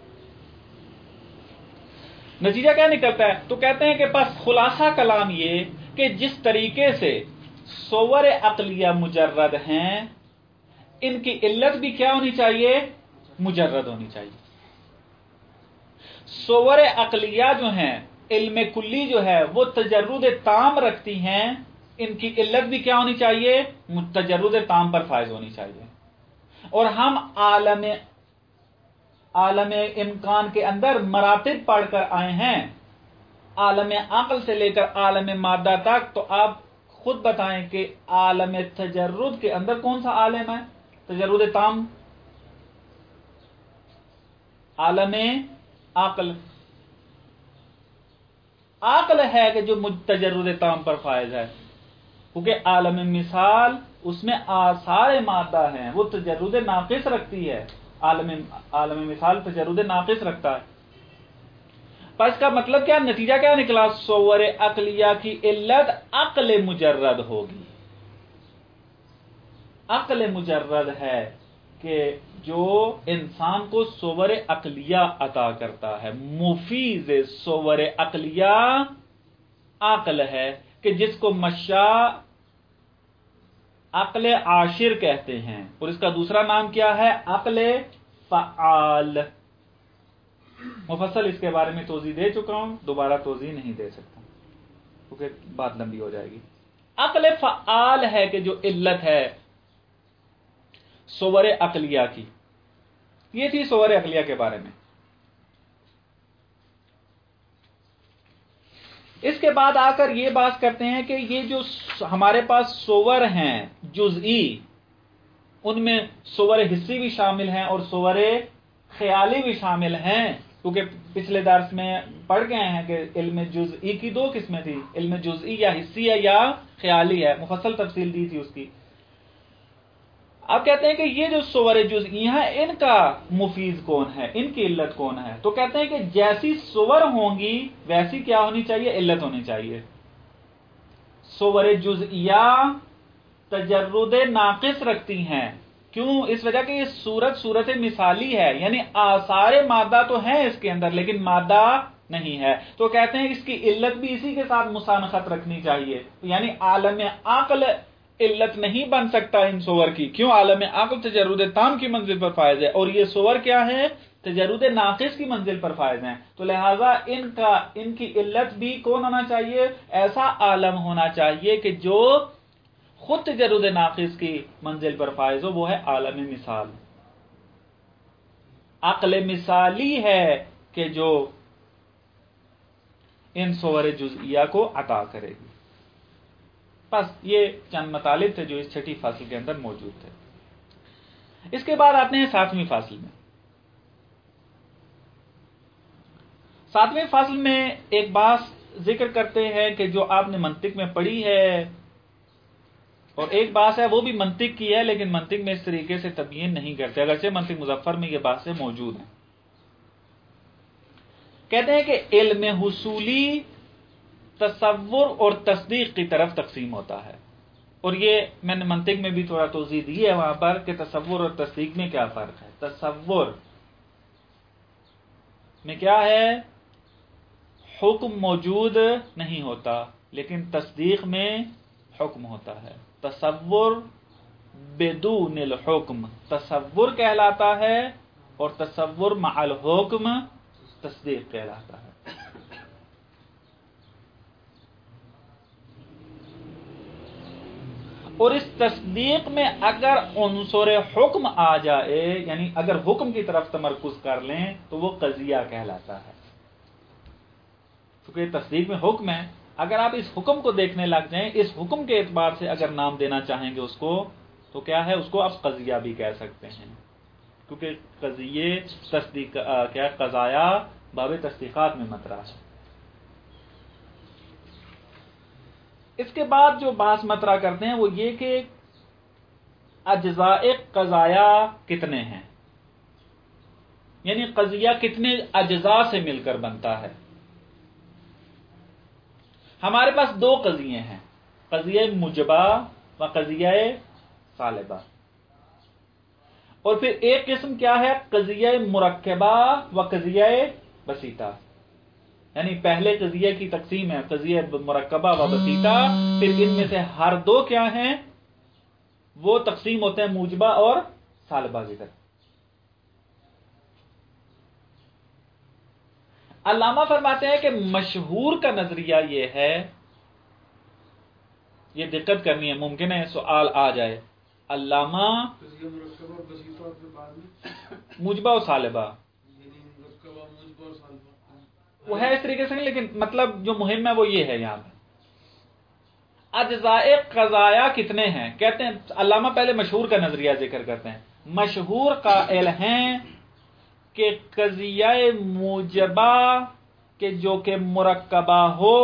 نتیجہ کیا نکلتا ہے؟ تو کہتے ہیں کہ بس خلاصہ کلام یہ کہ جس طریقے سے صور عقلیہ مجرد ہیں، ان کی علت بھی کیا ہونی چاہیے؟ مجرد ہونی چاہیے. صور عقلیہ جو ہیں، علم کلی جو ہے وہ تجرد تام رکھتی ہیں، ان کی علت بھی کیا ہونی چاہیے؟ تجرد تام پر فائز ہونی چاہیے. اور ہم عالم امکان کے اندر مراتب پڑھ کر آئے ہیں، عالم عقل سے لے کر عالم مادہ تک. تو آپ خود بتائیں کہ عالم تجرد کے اندر کون سا عالم ہے تجرد تام؟ عالم عقل. عقل ہے کہ جو تجرد تام پر فائز ہے، کیونکہ عالم مثال اس میں آثار مادہ ہیں، وہ تجرد ناقص رکھتی ہے. عالم مثال تجرد ناقص رکھتا ہے. پر اس کا مطلب کیا، نتیجہ کیا نکلا؟ صور عقلیہ کی علت عقل مجرد ہوگی. عقل مجرد ہے کہ جو انسان کو صور عقلیہ عطا کرتا ہے. مفیز صور عقلیہ عقل ہے کہ جس کو مشاء عقل عاشر کہتے ہیں، اور اس کا دوسرا نام کیا ہے؟ عقل فعال. مفصل اس کے بارے میں توضیح دے چکا ہوں، دوبارہ توضیح نہیں دے سکتا کیونکہ بات لمبی ہو جائے گی. عقل فعال ہے کہ جو علت ہے صور عقلیہ کی. یہ تھی صور عقلیہ کے بارے میں. اس کے بعد آ کر یہ بات کرتے ہیں کہ یہ جو ہمارے پاس صور ہیں جزئی، ان میں صور حصی بھی شامل ہیں اور صور خیالی بھی شامل ہیں. کیونکہ پچھلے درس میں پڑھ گئے ہیں کہ علم جزئی کی دو قسمیں تھی، علم جزئی یا حصی ہے یا خیالی ہے، مفصل تفصیل دی تھی اس کی. اب کہتے ہیں کہ یہ جو صور جزئی ہیں ان کا مفیز کون ہے، ان کی علت کون ہے؟ تو کہتے ہیں کہ جیسی صور ہوں گی ویسی کیا ہونی چاہیے؟ علت ہونی چاہیے. صور جزئیہ تجرد ناقص رکھتی ہیں. کیوں؟ اس وجہ کہ یہ صورت مثالی ہے، یعنی آثار مادہ تو ہیں اس کے اندر لیکن مادہ نہیں ہے. تو کہتے ہیں اس کی علت بھی اسی کے ساتھ مسانخت رکھنی چاہیے. یعنی عالم عقل علت نہیں بن سکتا ان صور کی. کیوں؟ عالم عقل تجرد تام کی منزل پر فائز ہے اور یہ صور کیا ہے؟ تجرد ناقص کی منزل پر فائز ہیں. تو لہذا ان کی علت بھی کون ہونا چاہیے؟ ایسا عالم ہونا چاہیے کہ جو خود تجرد ناقص کی منزل پر فائز ہو، وہ ہے عالم مثال. عقل مثالی ہے کہ جو ان صور جزئیہ کو عطا کرے گی. بس یہ چند مطالب تھے جو اس چھٹی فصل کے اندر موجود تھے. اس کے بعد آتے ہیں ساتویں فصل میں. ساتویں فصل میں ایک بات ذکر کرتے ہیں کہ جو آپ نے منطق میں پڑھی ہے، اور ایک بات ہے وہ بھی منطق کی ہے لیکن منطق میں اس طریقے سے تبیین نہیں کرتے، اگرچہ منطق مظفر میں یہ باتیں موجود ہیں. کہتے ہیں کہ علم حصولی تصور اور تصدیق کی طرف تقسیم ہوتا ہے. اور یہ میں نے منطق میں بھی تھوڑا توضیح دی ہے وہاں پر کہ تصور اور تصدیق میں کیا فرق ہے. تصور میں کیا ہے؟ حکم موجود نہیں ہوتا، لیکن تصدیق میں حکم ہوتا ہے. تصور بدون الحکم تصور کہلاتا ہے اور تصور مع الحکم تصدیق کہلاتا ہے. اور اس تصدیق میں اگر عنصر حکم آ جائے، یعنی اگر حکم کی طرف تمرکز کر لیں تو وہ قضیہ کہلاتا ہے، کیونکہ تصدیق میں حکم ہے۔ اگر آپ اس حکم کو دیکھنے لگ جائیں، اس حکم کے اعتبار سے اگر نام دینا چاہیں گے اس کو، تو کیا ہے، اس کو آپ قضیہ بھی کہہ سکتے ہیں، کیونکہ قضیے تصدیق کیا قضایا باب تصدیقات میں مطرح ہے۔ اس کے بعد جو بحث مطرح کرتے ہیں وہ یہ کہ اجزاء قضایا کتنے ہیں، یعنی قضیہ کتنے اجزاء سے مل کر بنتا ہے۔ ہمارے پاس دو قضیے ہیں، قضیہ موجبہ و قضیہ سالبہ، اور پھر ایک قسم کیا ہے، قضیہ مرکبہ و قضیہ بسیطہ، یعنی پہلے قضیہ کی تقسیم ہے قضیہ مرکبہ و بسیطہ، پھر ان میں سے ہر دو کیا ہیں، وہ تقسیم ہوتے ہیں موجبہ اور سالبہ کی طرف۔ علامہ فرماتے ہیں کہ مشہور کا نظریہ یہ ہے، یہ دقت کرنی ہے، ممکن ہے سوال آ جائے، علامہ موجبہ و سالبہ وہ ہے اس طریقے سے نہیں، لیکن مطلب جو مہم ہے وہ یہ ہے، یہاں پہ اجزاء قضایا کتنے ہیں، کہتے ہیں علامہ پہلے مشہور کا نظریہ ذکر کرتے ہیں۔ مشہور قائل ہیں کہ قضیہ موجبہ کے جو کہ مرکبہ ہو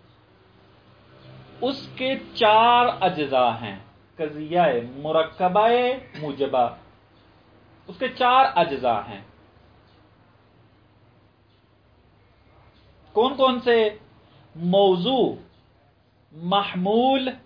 اس کے 4 اجزاء ہیں، قضیہ مرکبہ موجبہ اس کے 4 اجزاء ہیں۔ کون کون سے؟ موضوع، محمول،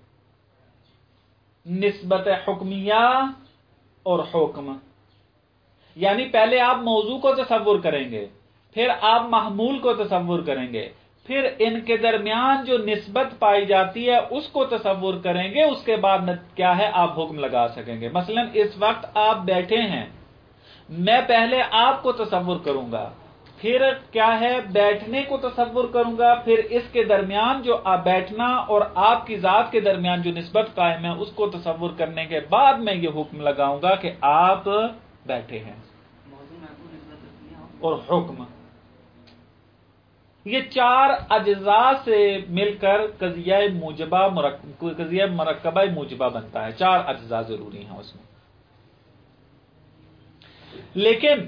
نسبت حکمیہ اور حکم۔ یعنی پہلے آپ موضوع کو تصور کریں گے، پھر آپ محمول کو تصور کریں گے، پھر ان کے درمیان جو نسبت پائی جاتی ہے اس کو تصور کریں گے، اس کے بعد کیا ہے، آپ حکم لگا سکیں گے۔ مثلا اس وقت آپ بیٹھے ہیں، میں پہلے آپ کو تصور کروں گا، پھر کیا ہے، بیٹھنے کو تصور کروں گا، پھر اس کے درمیان جو بیٹھنا اور آپ کی ذات کے درمیان جو نسبت قائم ہے اس کو تصور کرنے کے بعد میں یہ حکم لگاؤں گا کہ آپ بیٹھے ہیں، اور حکم۔ یہ 4 اجزاء سے مل کر قضیہ موجبہ قضیہ مرکبہ موجبہ بنتا ہے، 4 اجزاء ضروری ہیں اس میں۔ لیکن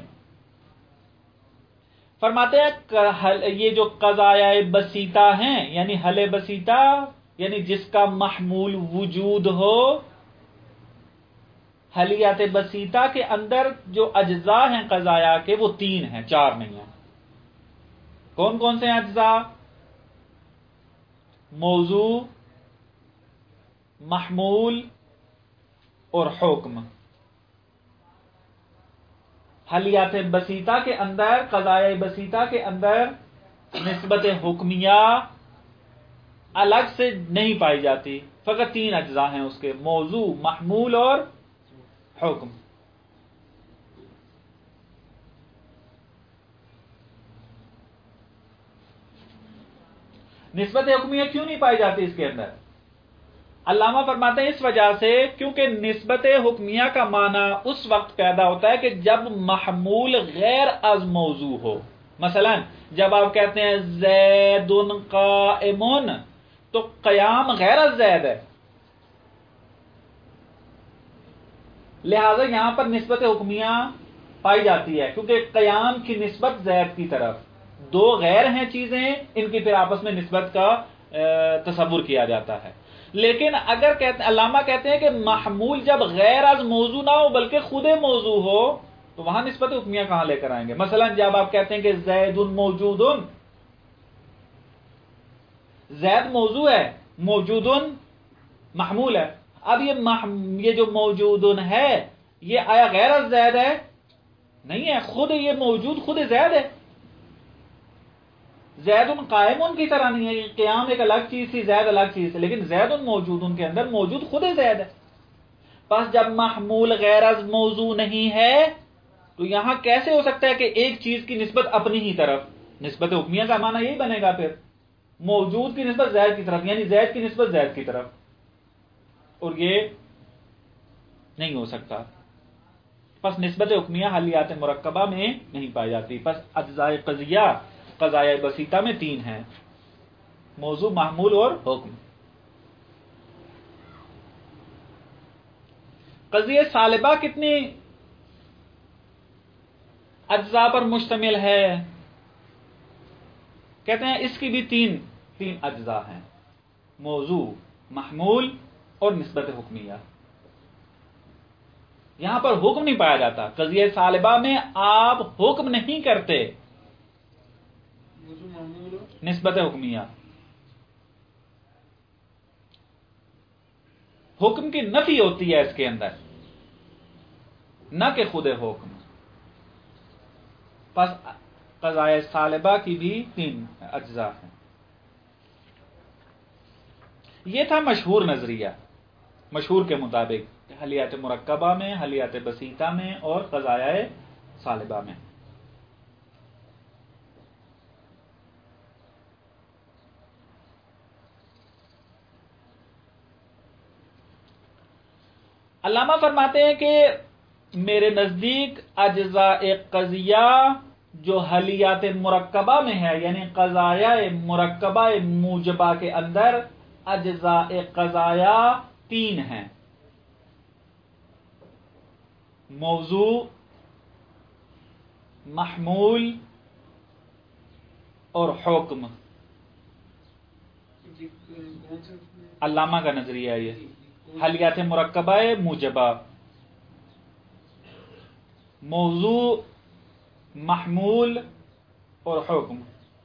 فرماتے ہیں یہ جو قضایا بسیطہ ہیں، یعنی حل بسیطہ، یعنی جس کا محمول وجود ہو، حلیات بسیطہ کے اندر جو اجزاء ہیں قضایا کے وہ 3 ہیں، 4 نہیں ہیں۔ کون کون سے اجزاء؟ موضوع، محمول اور حکم۔ حلیات بسیطہ کے اندر، قضایا بسیطہ کے اندر نسبت حکمیہ الگ سے نہیں پائی جاتی، فقط 3 اجزاء ہیں اس کے، موضوع، محمول اور حکم۔ نسبت حکمیہ کیوں نہیں پائی جاتی اس کے اندر؟ علامہ فرماتے ہیں اس وجہ سے کیونکہ نسبت حکمیہ کا معنی اس وقت پیدا ہوتا ہے کہ جب محمول غیر از موضوع ہو۔ مثلا جب آپ کہتے ہیں زید قائم، تو قیام غیر از زید ہے، لہذا یہاں پر نسبت حکمیہ پائی جاتی ہے، کیونکہ قیام کی نسبت زید کی طرف، 2 غیر ہیں چیزیں، ان کی پھر آپس میں نسبت کا تصور کیا جاتا ہے۔ لیکن اگر علامہ کہتے ہیں کہ محمول جب غیر از موضوع نہ ہو بلکہ خود موضوع ہو، تو وہاں نسبت حکمیہ کہاں لے کر آئیں گے؟ مثلا جب آپ کہتے ہیں کہ زید موجود، زید موضوع ہے، موجود محمول ہے، اب یہ جو موجود ہے یہ آیا غیر از زید ہے؟ نہیں ہے، خود یہ موجود خود زید ہے۔ زید قائم کی طرح نہیں ہے، قیام ایک الگ چیز تھی، زید الگ چیز تھی، لیکن زید موجود کے اندر موجود خود زید ہے۔ پس جب محمول غیر از موضوع نہیں ہے تو یہاں کیسے ہو سکتا ہے کہ ایک چیز کی نسبت اپنی ہی طرف؟ نسبت حکمیہ کا معنی یہی بنے گا، پھر موجود کی نسبت زید کی طرف، یعنی زید کی نسبت زید کی طرف۔ اور یہ نہیں ہو سکتا. پس نسبت حکمیہ حلیات مرکبہ میں نہیں پائی جاتی. پس اجزاء قضیہ قضایہ بسیطہ میں 3 ہیں: موضوع، محمول اور حکم. قضیہ سالبہ کتنی اجزاء پر مشتمل ہے؟ کہتے ہیں اس کی بھی تین اجزاء ہیں: موضوع، محمول اور نسبت حکمیہ. یہاں پر حکم نہیں پایا جاتا. قضیہ سالبہ میں آپ حکم نہیں کرتے، نسبت حکمیہ. حکم کی نفی ہوتی ہے اس کے اندر، نہ کہ خود حکم. پس قضایہ سالبہ کی بھی 3 اجزاء ہیں. یہ تھا مشہور نظریہ، مشہور کے مطابق حلیات مرکبہ میں، حلیات بسیطہ میں اور قضایہ سالبہ میں. علامہ فرماتے ہیں کہ میرے نزدیک اجزاء قضیہ جو حلیات مرکبہ میں ہے، یعنی قضایہ مرکبہ موجبہ کے اندر اجزاء قضایہ 3 ہیں: موضوع، محمول اور حکم. علامہ کا نظریہ یہ حلیات مرکبہ موجبہ، موضوع، محمول اور حکم.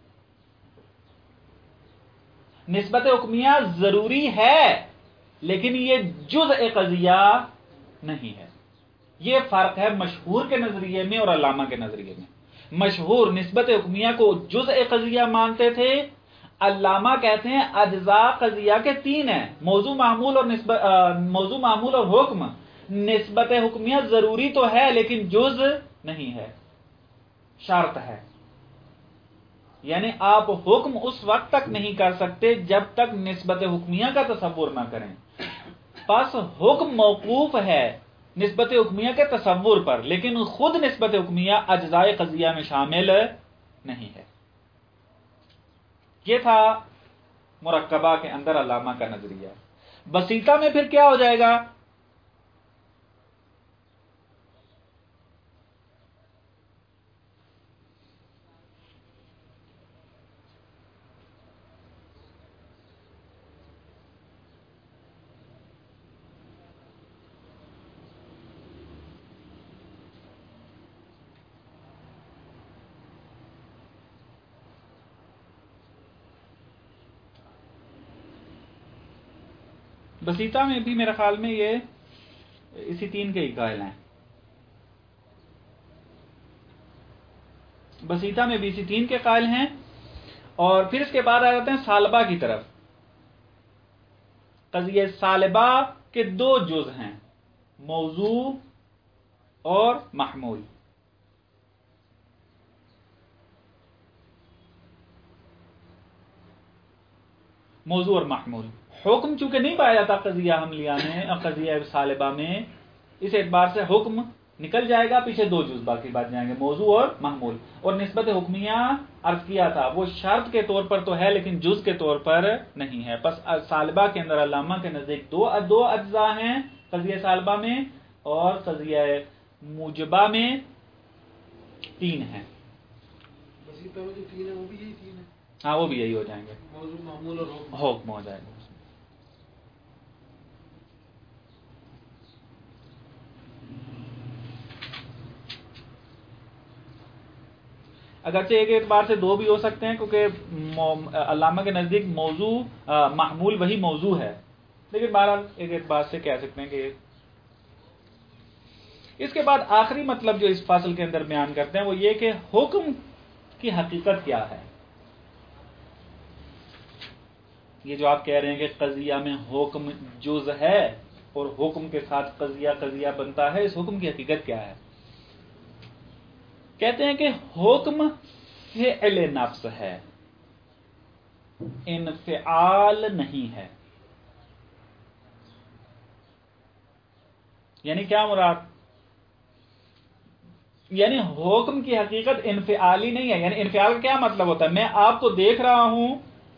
نسبت حکمیہ ضروری ہے لیکن یہ جزء قضیہ نہیں ہے. یہ فرق ہے مشہور کے نظریے میں اور علامہ کے نظریے میں. مشہور نسبت حکمیہ کو جزء قضیہ مانتے تھے، علامہ کہتے ہیں اجزاء قضیہ کے 3 ہیں: موضوع، محمول اور حکم. نسبت حکمیہ ضروری تو ہے لیکن جز نہیں ہے، شرط ہے. یعنی آپ حکم اس وقت تک نہیں کر سکتے جب تک نسبت حکمیہ کا تصور نہ کریں. پس حکم موقوف ہے نسبت حکمیہ کے تصور پر، لیکن خود نسبت حکمیہ اجزاء قضیہ میں شامل نہیں ہے. یہ تھا مرکبہ کے اندر علامہ کا نظریہ. بسیطہ میں پھر کیا ہو جائے گا؟ بسیطہ میں بھی میرے خیال میں یہ اسی 3 کے ہی قائل ہیں. بسیطہ میں بھی اسی 3 کے قائل ہیں. اور پھر اس کے بعد آ جاتے ہیں سالبہ کی طرف. قضیہ سالبہ کے 2 جز ہیں: موضوع اور محمول. موضوع اور محمول. حکم چونکہ نہیں پایا جاتا قضیہ حملیہ میں اور قضیہ سالبہ میں، اس اعتبار سے حکم نکل جائے گا، پیچھے 2 جز باقی بچ جائیں گے: موضوع اور محمول. اور نسبت حکمیہ عرض کیا تھا وہ شرط کے طور پر تو ہے لیکن جز کے طور پر نہیں ہے. پس سالبہ کے اندر علامہ کے نزدیک 2 اجزاء ہیں قضیہ سالبہ میں، اور قضیہ موجبہ میں 3 ہیں. ہاں وہ بھی یہی ہو جائیں گے، موضوع، محمول اور حکم ہو جائے گا. اگرچہ ایک اعتبار سے 2 بھی ہو سکتے ہیں کیونکہ علامہ کے نزدیک موضوع محمول وہی موضوع ہے، لیکن بہرحال ایک اعتبار سے کہہ سکتے ہیں کہ. اس کے بعد آخری مطلب جو اس فصل کے اندر بیان کرتے ہیں وہ یہ کہ حکم کی حقیقت کیا ہے. یہ جو آپ کہہ رہے ہیں کہ قضیہ میں حکم جز ہے اور حکم کے ساتھ قضیہ بنتا ہے، اس حکم کی حقیقت کیا ہے؟ کہتے ہیں کہ حکم فعل نفس ہے، انفعال نہیں ہے. یعنی کیا مراد؟ یعنی حکم کی حقیقت انفعالی نہیں ہے. یعنی انفعال کا کیا مطلب ہوتا ہے؟ میں آپ کو دیکھ رہا ہوں،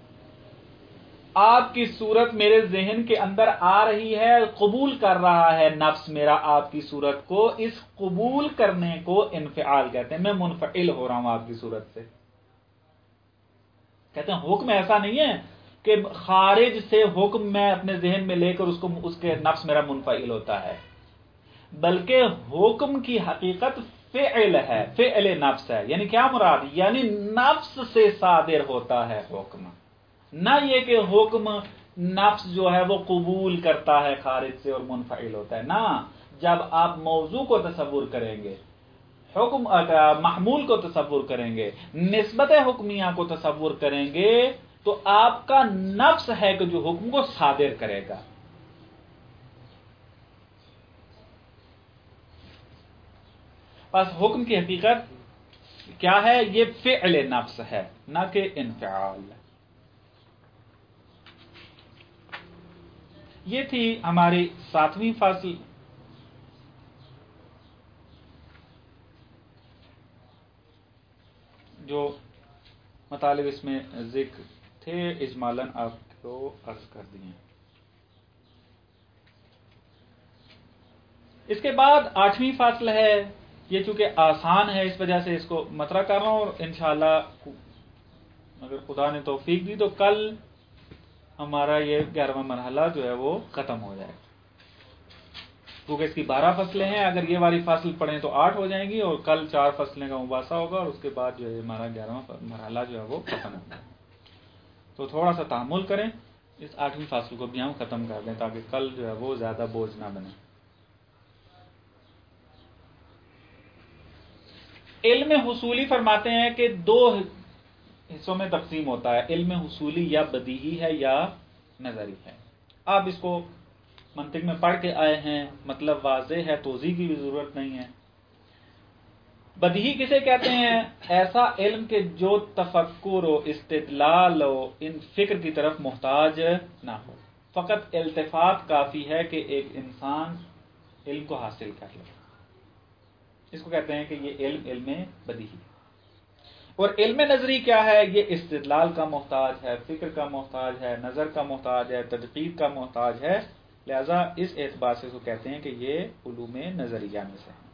آپ کی صورت میرے ذہن کے اندر آ رہی ہے، قبول کر رہا ہے نفس میرا آپ کی صورت کو. اس قبول کرنے کو انفعال کہتے ہیں. میں منفعل ہو رہا ہوں آپ کی صورت سے. کہتے ہیں حکم ایسا نہیں ہے کہ خارج سے حکم میں اپنے ذہن میں لے کر اس کے نفس میرا منفعل ہوتا ہے، بلکہ حکم کی حقیقت فعل ہے، فعل نفس ہے. یعنی کیا مراد؟ یعنی نفس سے صادر ہوتا ہے حکم، نہ یہ کہ حکم نفس جو ہے وہ قبول کرتا ہے خارج سے اور منفعل ہوتا ہے. نہ، جب آپ موضوع کو تصور کریں گے، حکم محمول کو تصور کریں گے، نسبت حکمیہ کو تصور کریں گے، تو آپ کا نفس ہے کہ جو حکم کو صادر کرے گا. بس حکم کی حقیقت کیا ہے؟ یہ فعل نفس ہے، نہ کہ انفعال. یہ تھی ہماری 7ویں فصل. جو مطالب اس میں ذکر تھے اجمالاً آپ کو عرض کر دیے. اس کے بعد 8ویں فصل ہے. یہ چونکہ آسان ہے اس وجہ سے اس کو مطرح کر رہا ہوں، اور انشاءاللہ اگر خدا نے توفیق دی تو کل ہمارا یہ 11واں مرحلہ جو ہے وہ ختم ہو جائے. کیونکہ اس کی 12 فصلیں ہیں، اگر یہ والی فصل پڑھیں تو 8 ہو جائیں گی، اور کل 4 فصلیں کا مباحثہ ہوگا، اور اس کے بعد جو ہے ہمارا 11واں مرحلہ جو ہے وہ ختم ہوگا. تو تھوڑا سا تحمل کریں، اس 8ویں فصل کو بھی ہم ختم کر دیں تاکہ کل جو ہے وہ زیادہ بوجھ نہ بنے. علم حصولی فرماتے ہیں کہ 2 حصوں میں تقسیم ہوتا ہے. علم حصولی یا بدیہی ہے یا نظری ہے. آپ اس کو منطق میں پڑھ کے آئے ہیں، مطلب واضح ہے، توضیح کی بھی ضرورت نہیں ہے. بدیہی کسے کہتے ہیں؟ ایسا علم کہ جو تفکر و استدلال و ان فکر کی طرف محتاج نہ ہو، فقط التفات کافی ہے کہ ایک انسان علم کو حاصل کر لے. اس کو کہتے ہیں کہ یہ علم بدیہی. اور علم نظری کیا ہے؟ یہ استدلال کا محتاج ہے، فکر کا محتاج ہے، نظر کا محتاج ہے، تدقیق کا محتاج ہے. لہذا اس اعتبار سے اس کو کہتے ہیں کہ یہ علوم نظریہ میں سے ہیں.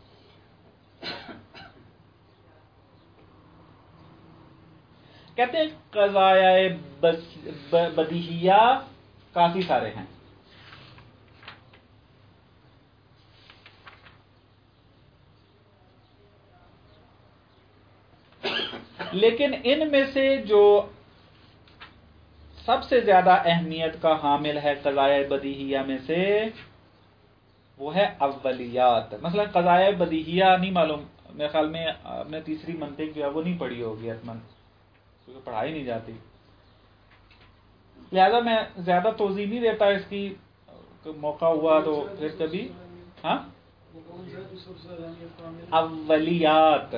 کہتے ہیں قضایائے بدیہیہ کافی سارے ہیں، لیکن ان میں سے جو سب سے زیادہ اہمیت کا حامل ہے قضایائے بدیہیہ میں سے، وہ ہے اولیات. مثلا قضایائے بدیہیہ نہیں معلوم، میرے خیال میں آپ نے تیسری منطق جو ہے وہ نہیں پڑھی ہوگی حتماً، کیونکہ پڑھائی نہیں جاتی. لہذا میں زیادہ توضیح نہیں دیتا اس کی، موقع ہوا تو پھر کبھی. ہاں، اولیات،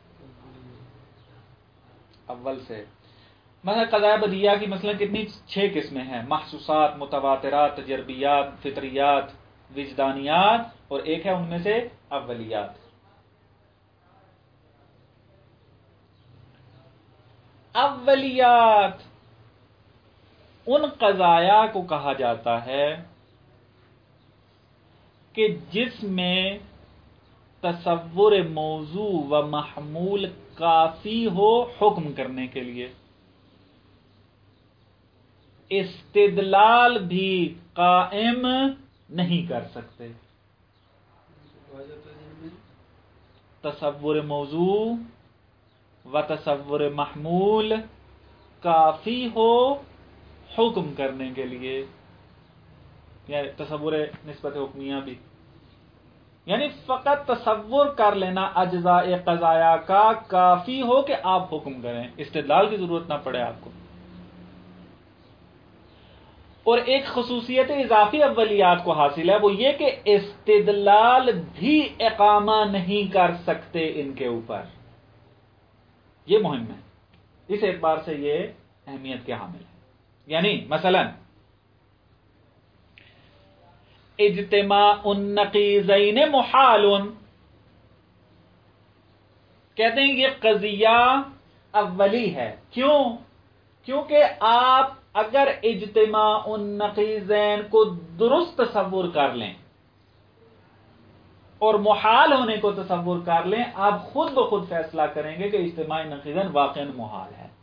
اول سے. مثلا قضایہ بدیہیہ کی مثلا کتنی 6 قسمیں ہیں: محسوسات، متواترات، تجربیات، فطریات، وجدانیات، اور ایک ہے ان میں سے اولیات. اولیات ان قضایا کو کہا جاتا ہے کہ جس میں تصور موضوع و محمول کافی ہو حکم کرنے کے لیے، استدلال بھی قائم نہیں کر سکتے. تصور موضوع و تصور محمول کافی ہو حکم کرنے کے لیے، یا تصور نسبت حکمیہ بھی، یعنی فقط تصور کر لینا اجزاء قضایا کا کافی ہو کہ آپ حکم کریں، استدلال کی ضرورت نہ پڑے آپ کو. اور ایک خصوصیت اضافی اولیات کو حاصل ہے، وہ یہ کہ استدلال بھی اقامہ نہیں کر سکتے ان کے اوپر. یہ مہم ہے، اس اعتبار سے یہ اہمیت کے حامل ہے. یعنی مثلا اجتماع النقیضین محال. کہتے ہیں یہ قضیہ اولی ہے. کیوں؟ کیونکہ آپ اگر اجتماع النقیضین کو درست تصور کر لیں اور محال ہونے کو تصور کر لیں، آپ خود بخود فیصلہ کریں گے کہ اجتماع نقیضین واقعا محال ہے،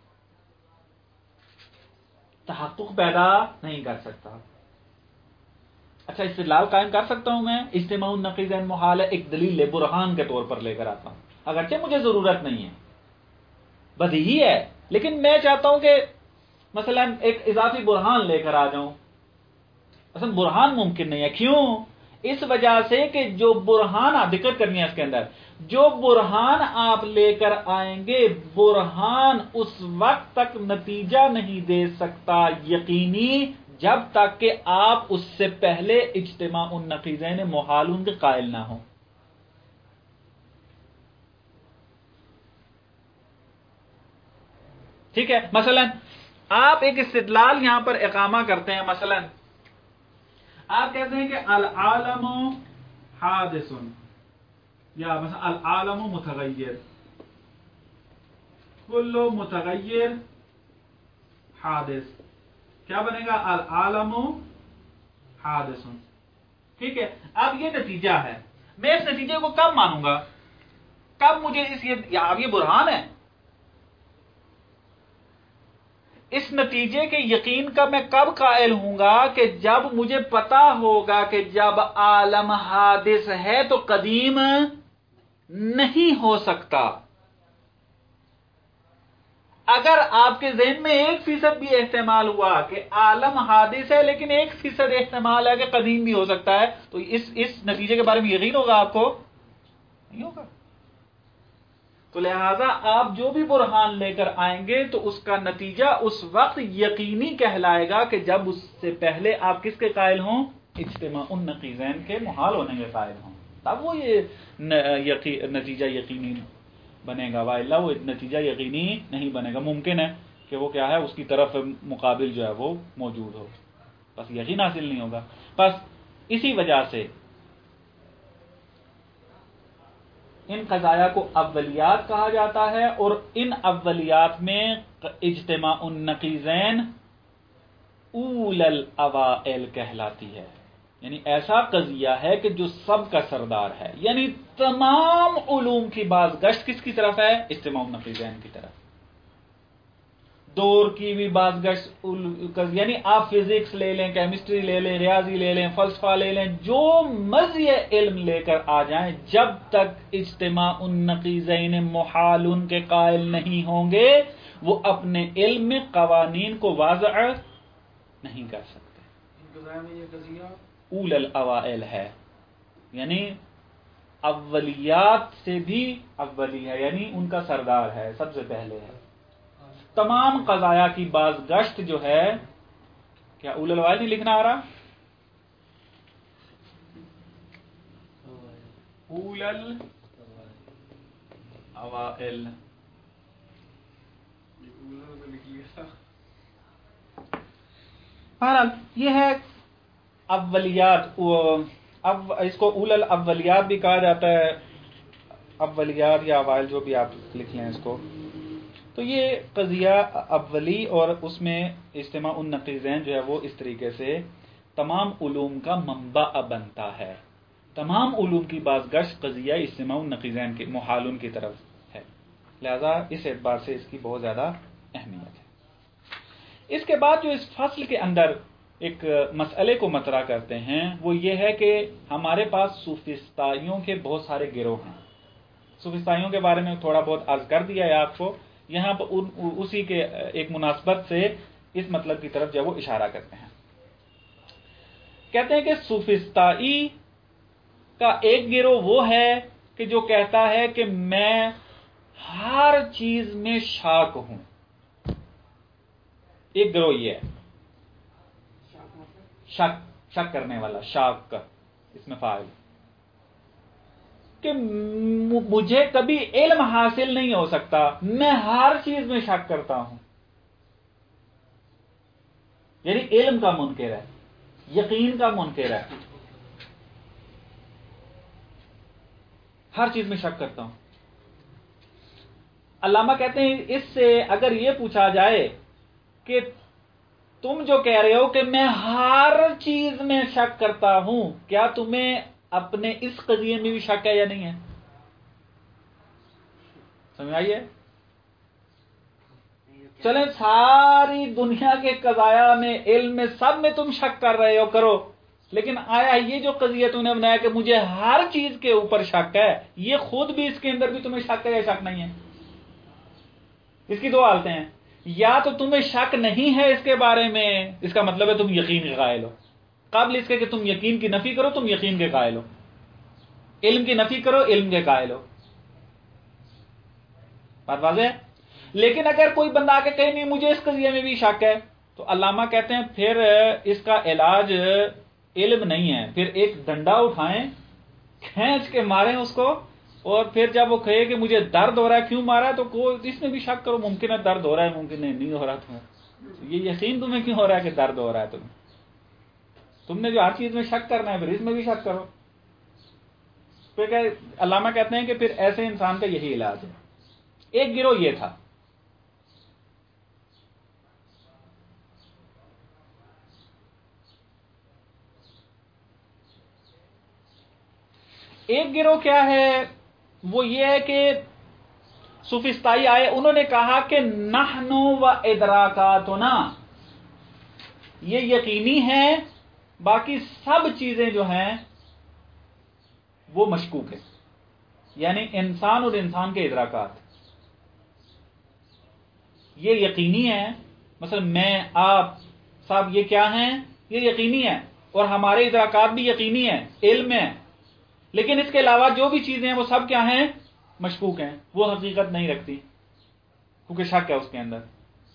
تحقق پیدا نہیں کر سکتا. اچھا، استدلال قائم کر سکتا ہوں میں اجتماع النقیضین محال ہے، ایک دلیل برہان کے طور پر لے کر آتا ہوں، اگرچہ مجھے ضرورت نہیں ہے، بدیہی ہے، لیکن میں چاہتا ہوں کہ مثلا ایک اضافی برہان لے کر آ جاؤں. اصل برہان ممکن نہیں ہے. کیوں؟ اس وجہ سے کہ جو برہان، آپ دقت کرنی ہے اس کے اندر، جو برہان آپ لے کر آئیں گے، برہان اس وقت تک نتیجہ نہیں دے سکتا یقینی جب تک کہ آپ اس سے پہلے اجتماع النقیضین محالون کے قائل نہ ہوں. ٹھیک ہے؟ مثلا آپ ایک استدلال یہاں پر اقامہ کرتے ہیں. مثلا آپ کہتے ہیں کہ العالم حادث، یا مثلا العالم متغیر، کل متغیر حادث. کیا بنے گا؟ العالم حادث. ٹھیک ہے؟ اب یہ نتیجہ ہے، میں اس نتیجے کو کب مانوں گا؟ کب مجھے اب یہ برہان ہے، اس نتیجے کے یقین کا میں کب قائل ہوں گا؟ کہ جب مجھے پتا ہوگا کہ جب عالم حادث ہے تو قدیم نہیں ہو سکتا. اگر آپ کے ذہن میں 1% بھی احتمال ہوا کہ عالم حادث ہے لیکن 1% احتمال ہے کہ قدیم بھی ہو سکتا ہے، تو اس نتیجے کے بارے میں یقین ہوگا آپ کو؟ نہیں ہوگا. تو لہذا آپ جو بھی برہان لے کر آئیں گے تو اس کا نتیجہ اس وقت یقینی کہلائے گا کہ جب اس سے پہلے آپ کس کے قائل ہوں؟ اجتماع النقیضین کے محال ہونے کے قائل ہوں، تب وہ یہ نتیجہ یقینی بنے گا. والا وہ نتیجہ یقینی نہیں بنے گا. ممکن ہے کہ وہ کیا ہے، اس کی طرف مقابل جو ہے وہ موجود ہو، بس یقین حاصل نہیں ہوگا. بس اسی وجہ سے ان قضایا کو اولیات کہا جاتا ہے، اور ان اولیات میں اجتماع النقیضین اول الاوائل کہلاتی ہے. یعنی ایسا قضیہ ہے کہ جو سب کا سردار ہے. یعنی تمام علوم کی بازگشت کس کی طرف ہے؟ اجتماع النقیضین کی طرف. دور کی بھی بازگشت، یعنی آپ فزکس لے لیں، کیمسٹری لے لیں، ریاضی لے لیں، فلسفہ لے لیں، جو مرضی علم لے کر آ جائیں، جب تک اجتماع النقیضین محالن کے قائل نہیں ہوں گے وہ اپنے علم میں قوانین کو واضح نہیں کر سکتے. اول الاوائل ہے، یعنی اولیات سے بھی اولی ہے، یعنی ان کا سردار ہے، سب سے پہلے ہے. تمام قضایا کی بازگشت جو ہے، کیا اول الاوائل نہیں لکھنا آ رہا؟ اول الاوائل. بہرحال یہ ہے اولیات. اب اس کو اول الاولیات بھی کہا جاتا ہے، اولیات یا اوائل جو بھی آپ لکھ لیں اس کو. تو یہ قضیہ اولی اور اس میں اجتماع النقیضین جو ہے وہ اس طریقے سے تمام علوم کا منبع بنتا ہے. تمام علوم کی بازگشت قضیہ اجتماع النقیضین کے محالن کی طرف ہے. لہذا اس اعتبار سے اس کی بہت زیادہ اہمیت ہے. اس کے بعد جو اس فصل کے اندر ایک مسئلے کو مطرح کرتے ہیں وہ یہ ہے کہ ہمارے پاس سوفسطائیوں کے بہت سارے گروہ ہیں. سوفسطائیوں کے بارے میں تھوڑا بہت عرض کر دیا ہے آپ کو. یہاں پر اسی کے ایک مناسبت سے اس مطلب کی طرف جب وہ اشارہ کرتے ہیں، کہتے ہیں کہ سوفسطائی کا ایک گروہ وہ ہے کہ جو کہتا ہے کہ میں ہر چیز میں شاک ہوں. ایک گروہ یہ ہے، شک کرنے والا، شاک کا اس میں فاعل، کہ مجھے کبھی علم حاصل نہیں ہو سکتا، میں ہر چیز میں شک کرتا ہوں. یعنی علم کا منکر ہے، یقین کا منکر ہے. ہر چیز میں شک کرتا ہوں. علامہ کہتے ہیں اس سے اگر یہ پوچھا جائے کہ تم جو کہہ رہے ہو کہ میں ہر چیز میں شک کرتا ہوں، کیا تمہیں اپنے اس قضیے میں بھی شک ہے یا نہیں ہے؟ سمجھ آئیے؟ چلیں ساری دنیا کے قضایا میں، علم میں، سب میں تم شک کر رہے ہو، کرو، لیکن آیا یہ جو قضیہ تم نے بنایا کہ مجھے ہر چیز کے اوپر شک ہے، یہ خود بھی اس کے اندر بھی تمہیں شک ہے یا شک نہیں ہے؟ اس کی دو حالتیں ہیں. یا تو تمہیں شک نہیں ہے اس کے بارے میں، اس کا مطلب ہے تم یقین کے قائل ہو. قبل اس کے کہ تم یقین کی نفی کرو، تم یقین کے قائل ہو. علم کی نفی کرو، علم کے قائل ہو. بات واضح ہے؟ لیکن اگر کوئی بندہ آ کے کہے نہیں مجھے اس قضیے میں بھی شک ہے، تو علامہ کہتے ہیں پھر اس کا علاج علم نہیں ہے، پھر ایک ڈنڈا اٹھائیں، کھینچ کے ماریں اس کو، اور پھر جب وہ کہے کہ مجھے درد ہو رہا ہے، کیوں مارا ہے، تو اس میں بھی شک کرو، ممکن ہے درد ہو رہا ہے، ممکن نہیں ہو رہا تمہیں، یہ یقین تمہیں کیوں ہو رہا ہے کہ درد ہو رہا ہے تمہیں؟ تم نے جو ہر چیز میں شک کرنا ہے پھر اس میں بھی شک کرو. پھر علامہ کہتے ہیں کہ پھر ایسے انسان کا یہی علاج ہے. ایک گروہ یہ تھا. ایک گروہ کیا ہے؟ وہ یہ ہے کہ سوفسطائی آئے، انہوں نے کہا کہ نحن و ادراکاتنا، یہ یقینی ہے، باقی سب چیزیں جو ہیں وہ مشکوک ہیں. یعنی انسان اور انسان کے ادراکات یہ یقینی ہے، مثلا میں، آپ، سب یہ کیا ہیں؟ یہ یقینی ہے، اور ہمارے ادراکات بھی یقینی ہیں، علم ہے. لیکن اس کے علاوہ جو بھی چیزیں ہیں وہ سب کیا ہیں؟ مشکوک ہیں، وہ حقیقت نہیں رکھتی کیونکہ شک ہے اس کے اندر.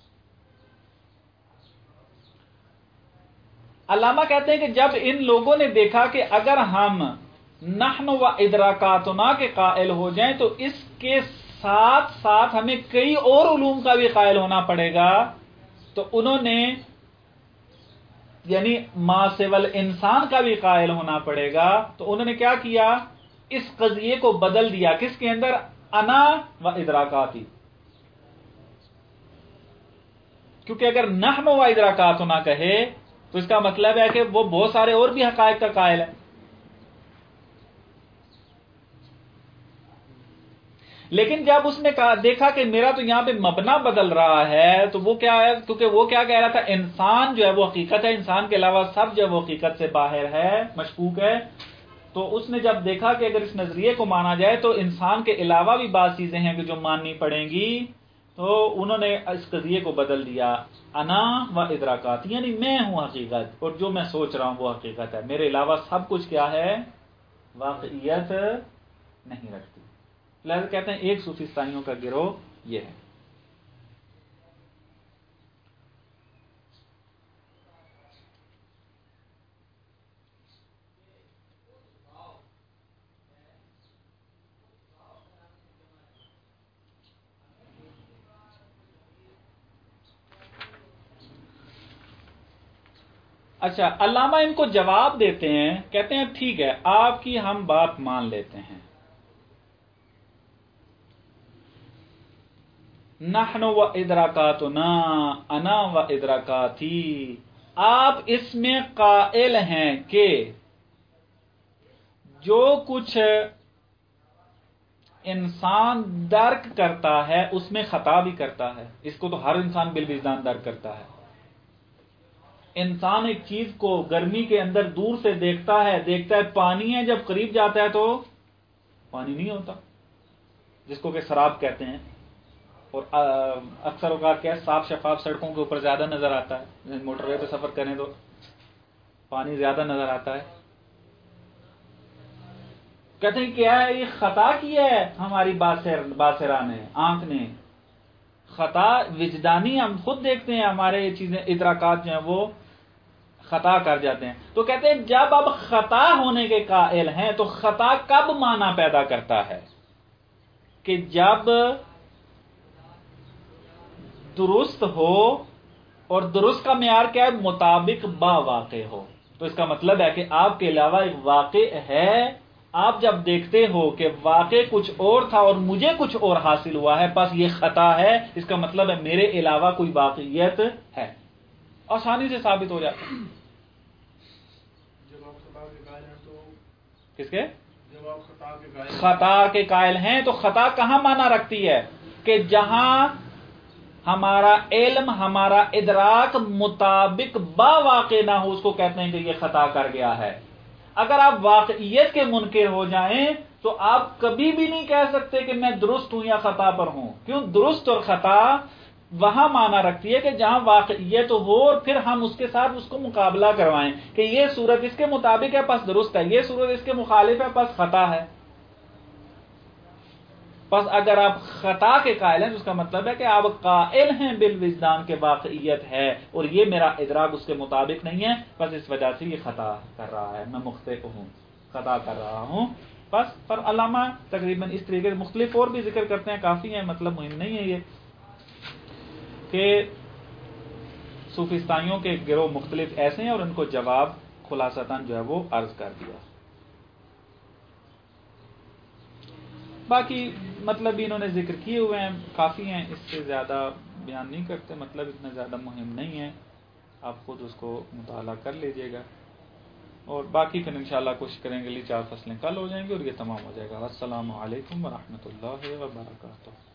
علامہ کہتے ہیں کہ جب ان لوگوں نے دیکھا کہ اگر ہم نحن و ادراکاتنا کے قائل ہو جائیں تو اس کے ساتھ ساتھ ہمیں کئی اور علوم کا بھی قائل ہونا پڑے گا، تو انہوں نے یعنی ما سول انسان کا بھی قائل ہونا پڑے گا. تو انہوں نے کیا کیا؟ اس قضیے کو بدل دیا. کس کے اندر؟ انا و ادراکاتی. کیونکہ اگر نحن و ادراکاتنا کہے تو اس کا مطلب ہے کہ وہ بہت سارے اور بھی حقائق کا قائل ہے. لیکن جب اس نے دیکھا کہ میرا تو یہاں پہ مبنا بدل رہا ہے، تو وہ کیا ہے؟ کیونکہ وہ کیا کہہ رہا تھا؟ انسان جو ہے وہ حقیقت ہے، انسان کے علاوہ سب جو ہے وہ حقیقت سے باہر ہے، مشکوک ہے. تو اس نے جب دیکھا کہ اگر اس نظریے کو مانا جائے تو انسان کے علاوہ بھی بعض چیزیں ہیں کہ جو ماننی پڑیں گی، تو انہوں نے اس قضیے کو بدل دیا. انا و ادراکات، یعنی میں ہوں حقیقت، اور جو میں سوچ رہا ہوں وہ حقیقت ہے، میرے علاوہ سب کچھ کیا ہے؟ واقعیت نہیں رکھتی. لہذا کہتے ہیں ایک سوفسطائیوں کا گروہ یہ ہے. اچھا، علامہ ان کو جواب دیتے ہیں، کہتے ہیں ٹھیک ہے آپ کی ہم بات مان لیتے ہیں، نحن و ادراکاتنا انا و ادراکاتی، آپ اس میں قائل ہیں کہ جو کچھ انسان درک کرتا ہے اس میں خطا بھی کرتا ہے. اس کو تو ہر انسان بالوجدان درک کرتا ہے. انسان ایک چیز کو گرمی کے اندر دور سے دیکھتا ہے پانی ہے، جب قریب جاتا ہے تو پانی نہیں ہوتا، جس کو کہ سراب کہتے ہیں. اور اکثر اوقات کیا صاف شفاف سڑکوں کے اوپر زیادہ نظر آتا ہے، موٹر وے پہ سفر کریں تو پانی زیادہ نظر آتا ہے. کہتے ہیں کیا ہے؟ یہ خطا کی ہے ہماری باصرہ نے، آنکھ نے، خطا وجدانی، ہم خود دیکھتے ہیں ہمارے یہ چیزیں ادراکات جو ہیں وہ خطا کر جاتے ہیں. تو کہتے ہیں جب اب خطا ہونے کے قائل ہیں تو خطا کب معنی پیدا کرتا ہے؟ کہ جب درست ہو، اور درست کا معیار کیا ہے؟ مطابق با واقع ہو. تو اس کا مطلب ہے کہ آپ کے علاوہ ایک واقع ہے آپ جب دیکھتے ہو کہ واقع کچھ اور تھا اور مجھے کچھ اور حاصل ہوا ہے، بس یہ خطا ہے، اس کا مطلب ہے میرے علاوہ کوئی واقعیت ہے، آسانی سے ثابت ہو جاتا ہے۔ کس کے؟ خطا کے قائل ہیں تو خطا کہاں معنی رکھتی ہے؟ کہ جہاں ہمارا علم، ہمارا ادراک مطابق با واقع نہ ہو، اس کو کہتے ہیں کہ یہ خطا کر گیا ہے۔ اگر آپ واقعیت کے منکر ہو جائیں تو آپ کبھی بھی نہیں کہہ سکتے کہ میں درست ہوں یا خطا پر ہوں۔ کیوں؟ درست اور خطا وہاں معنی رکھتی ہے کہ جہاں واقعیت ہو اور پھر ہم اس کے ساتھ اس کو مقابلہ کروائیں کہ یہ صورت اس کے مطابق ہے پس درست ہے، یہ صورت اس کے مخالف ہے پس خطا ہے۔ پس اگر آپ خطا کے قائل ہیں تو اس کا مطلب ہے کہ آپ قائل ہیں بالوجدان کے واقعیت ہے اور یہ میرا ادراک اس کے مطابق نہیں ہے، پس اس وجہ سے یہ خطا کر رہا ہے، میں مخطئ ہوں، خطا کر رہا ہوں۔ بس پر علامہ تقریباً اس طریقے سے مختلف اور بھی ذکر کرتے ہیں، کافی ہیں، مطلب مہم نہیں ہے یہ کہ صوفیستائیوں کے گروہ مختلف ایسے ہیں اور ان کو جواب خلاصتاً جو ہے وہ عرض کر دیا۔ باقی مطلب بھی انہوں نے ذکر کیے ہوئے ہیں، کافی ہیں، اس سے زیادہ بیان نہیں کرتے، مطلب اتنا زیادہ مہم نہیں ہے، آپ خود اس کو مطالعہ کر لیجئے گا، اور باقی پھر انشاءاللہ کوشش کریں گے 4 فصلیں کل ہو جائیں گی اور یہ تمام ہو جائے گا۔ السلام علیکم ورحمۃ اللہ وبرکاتہ۔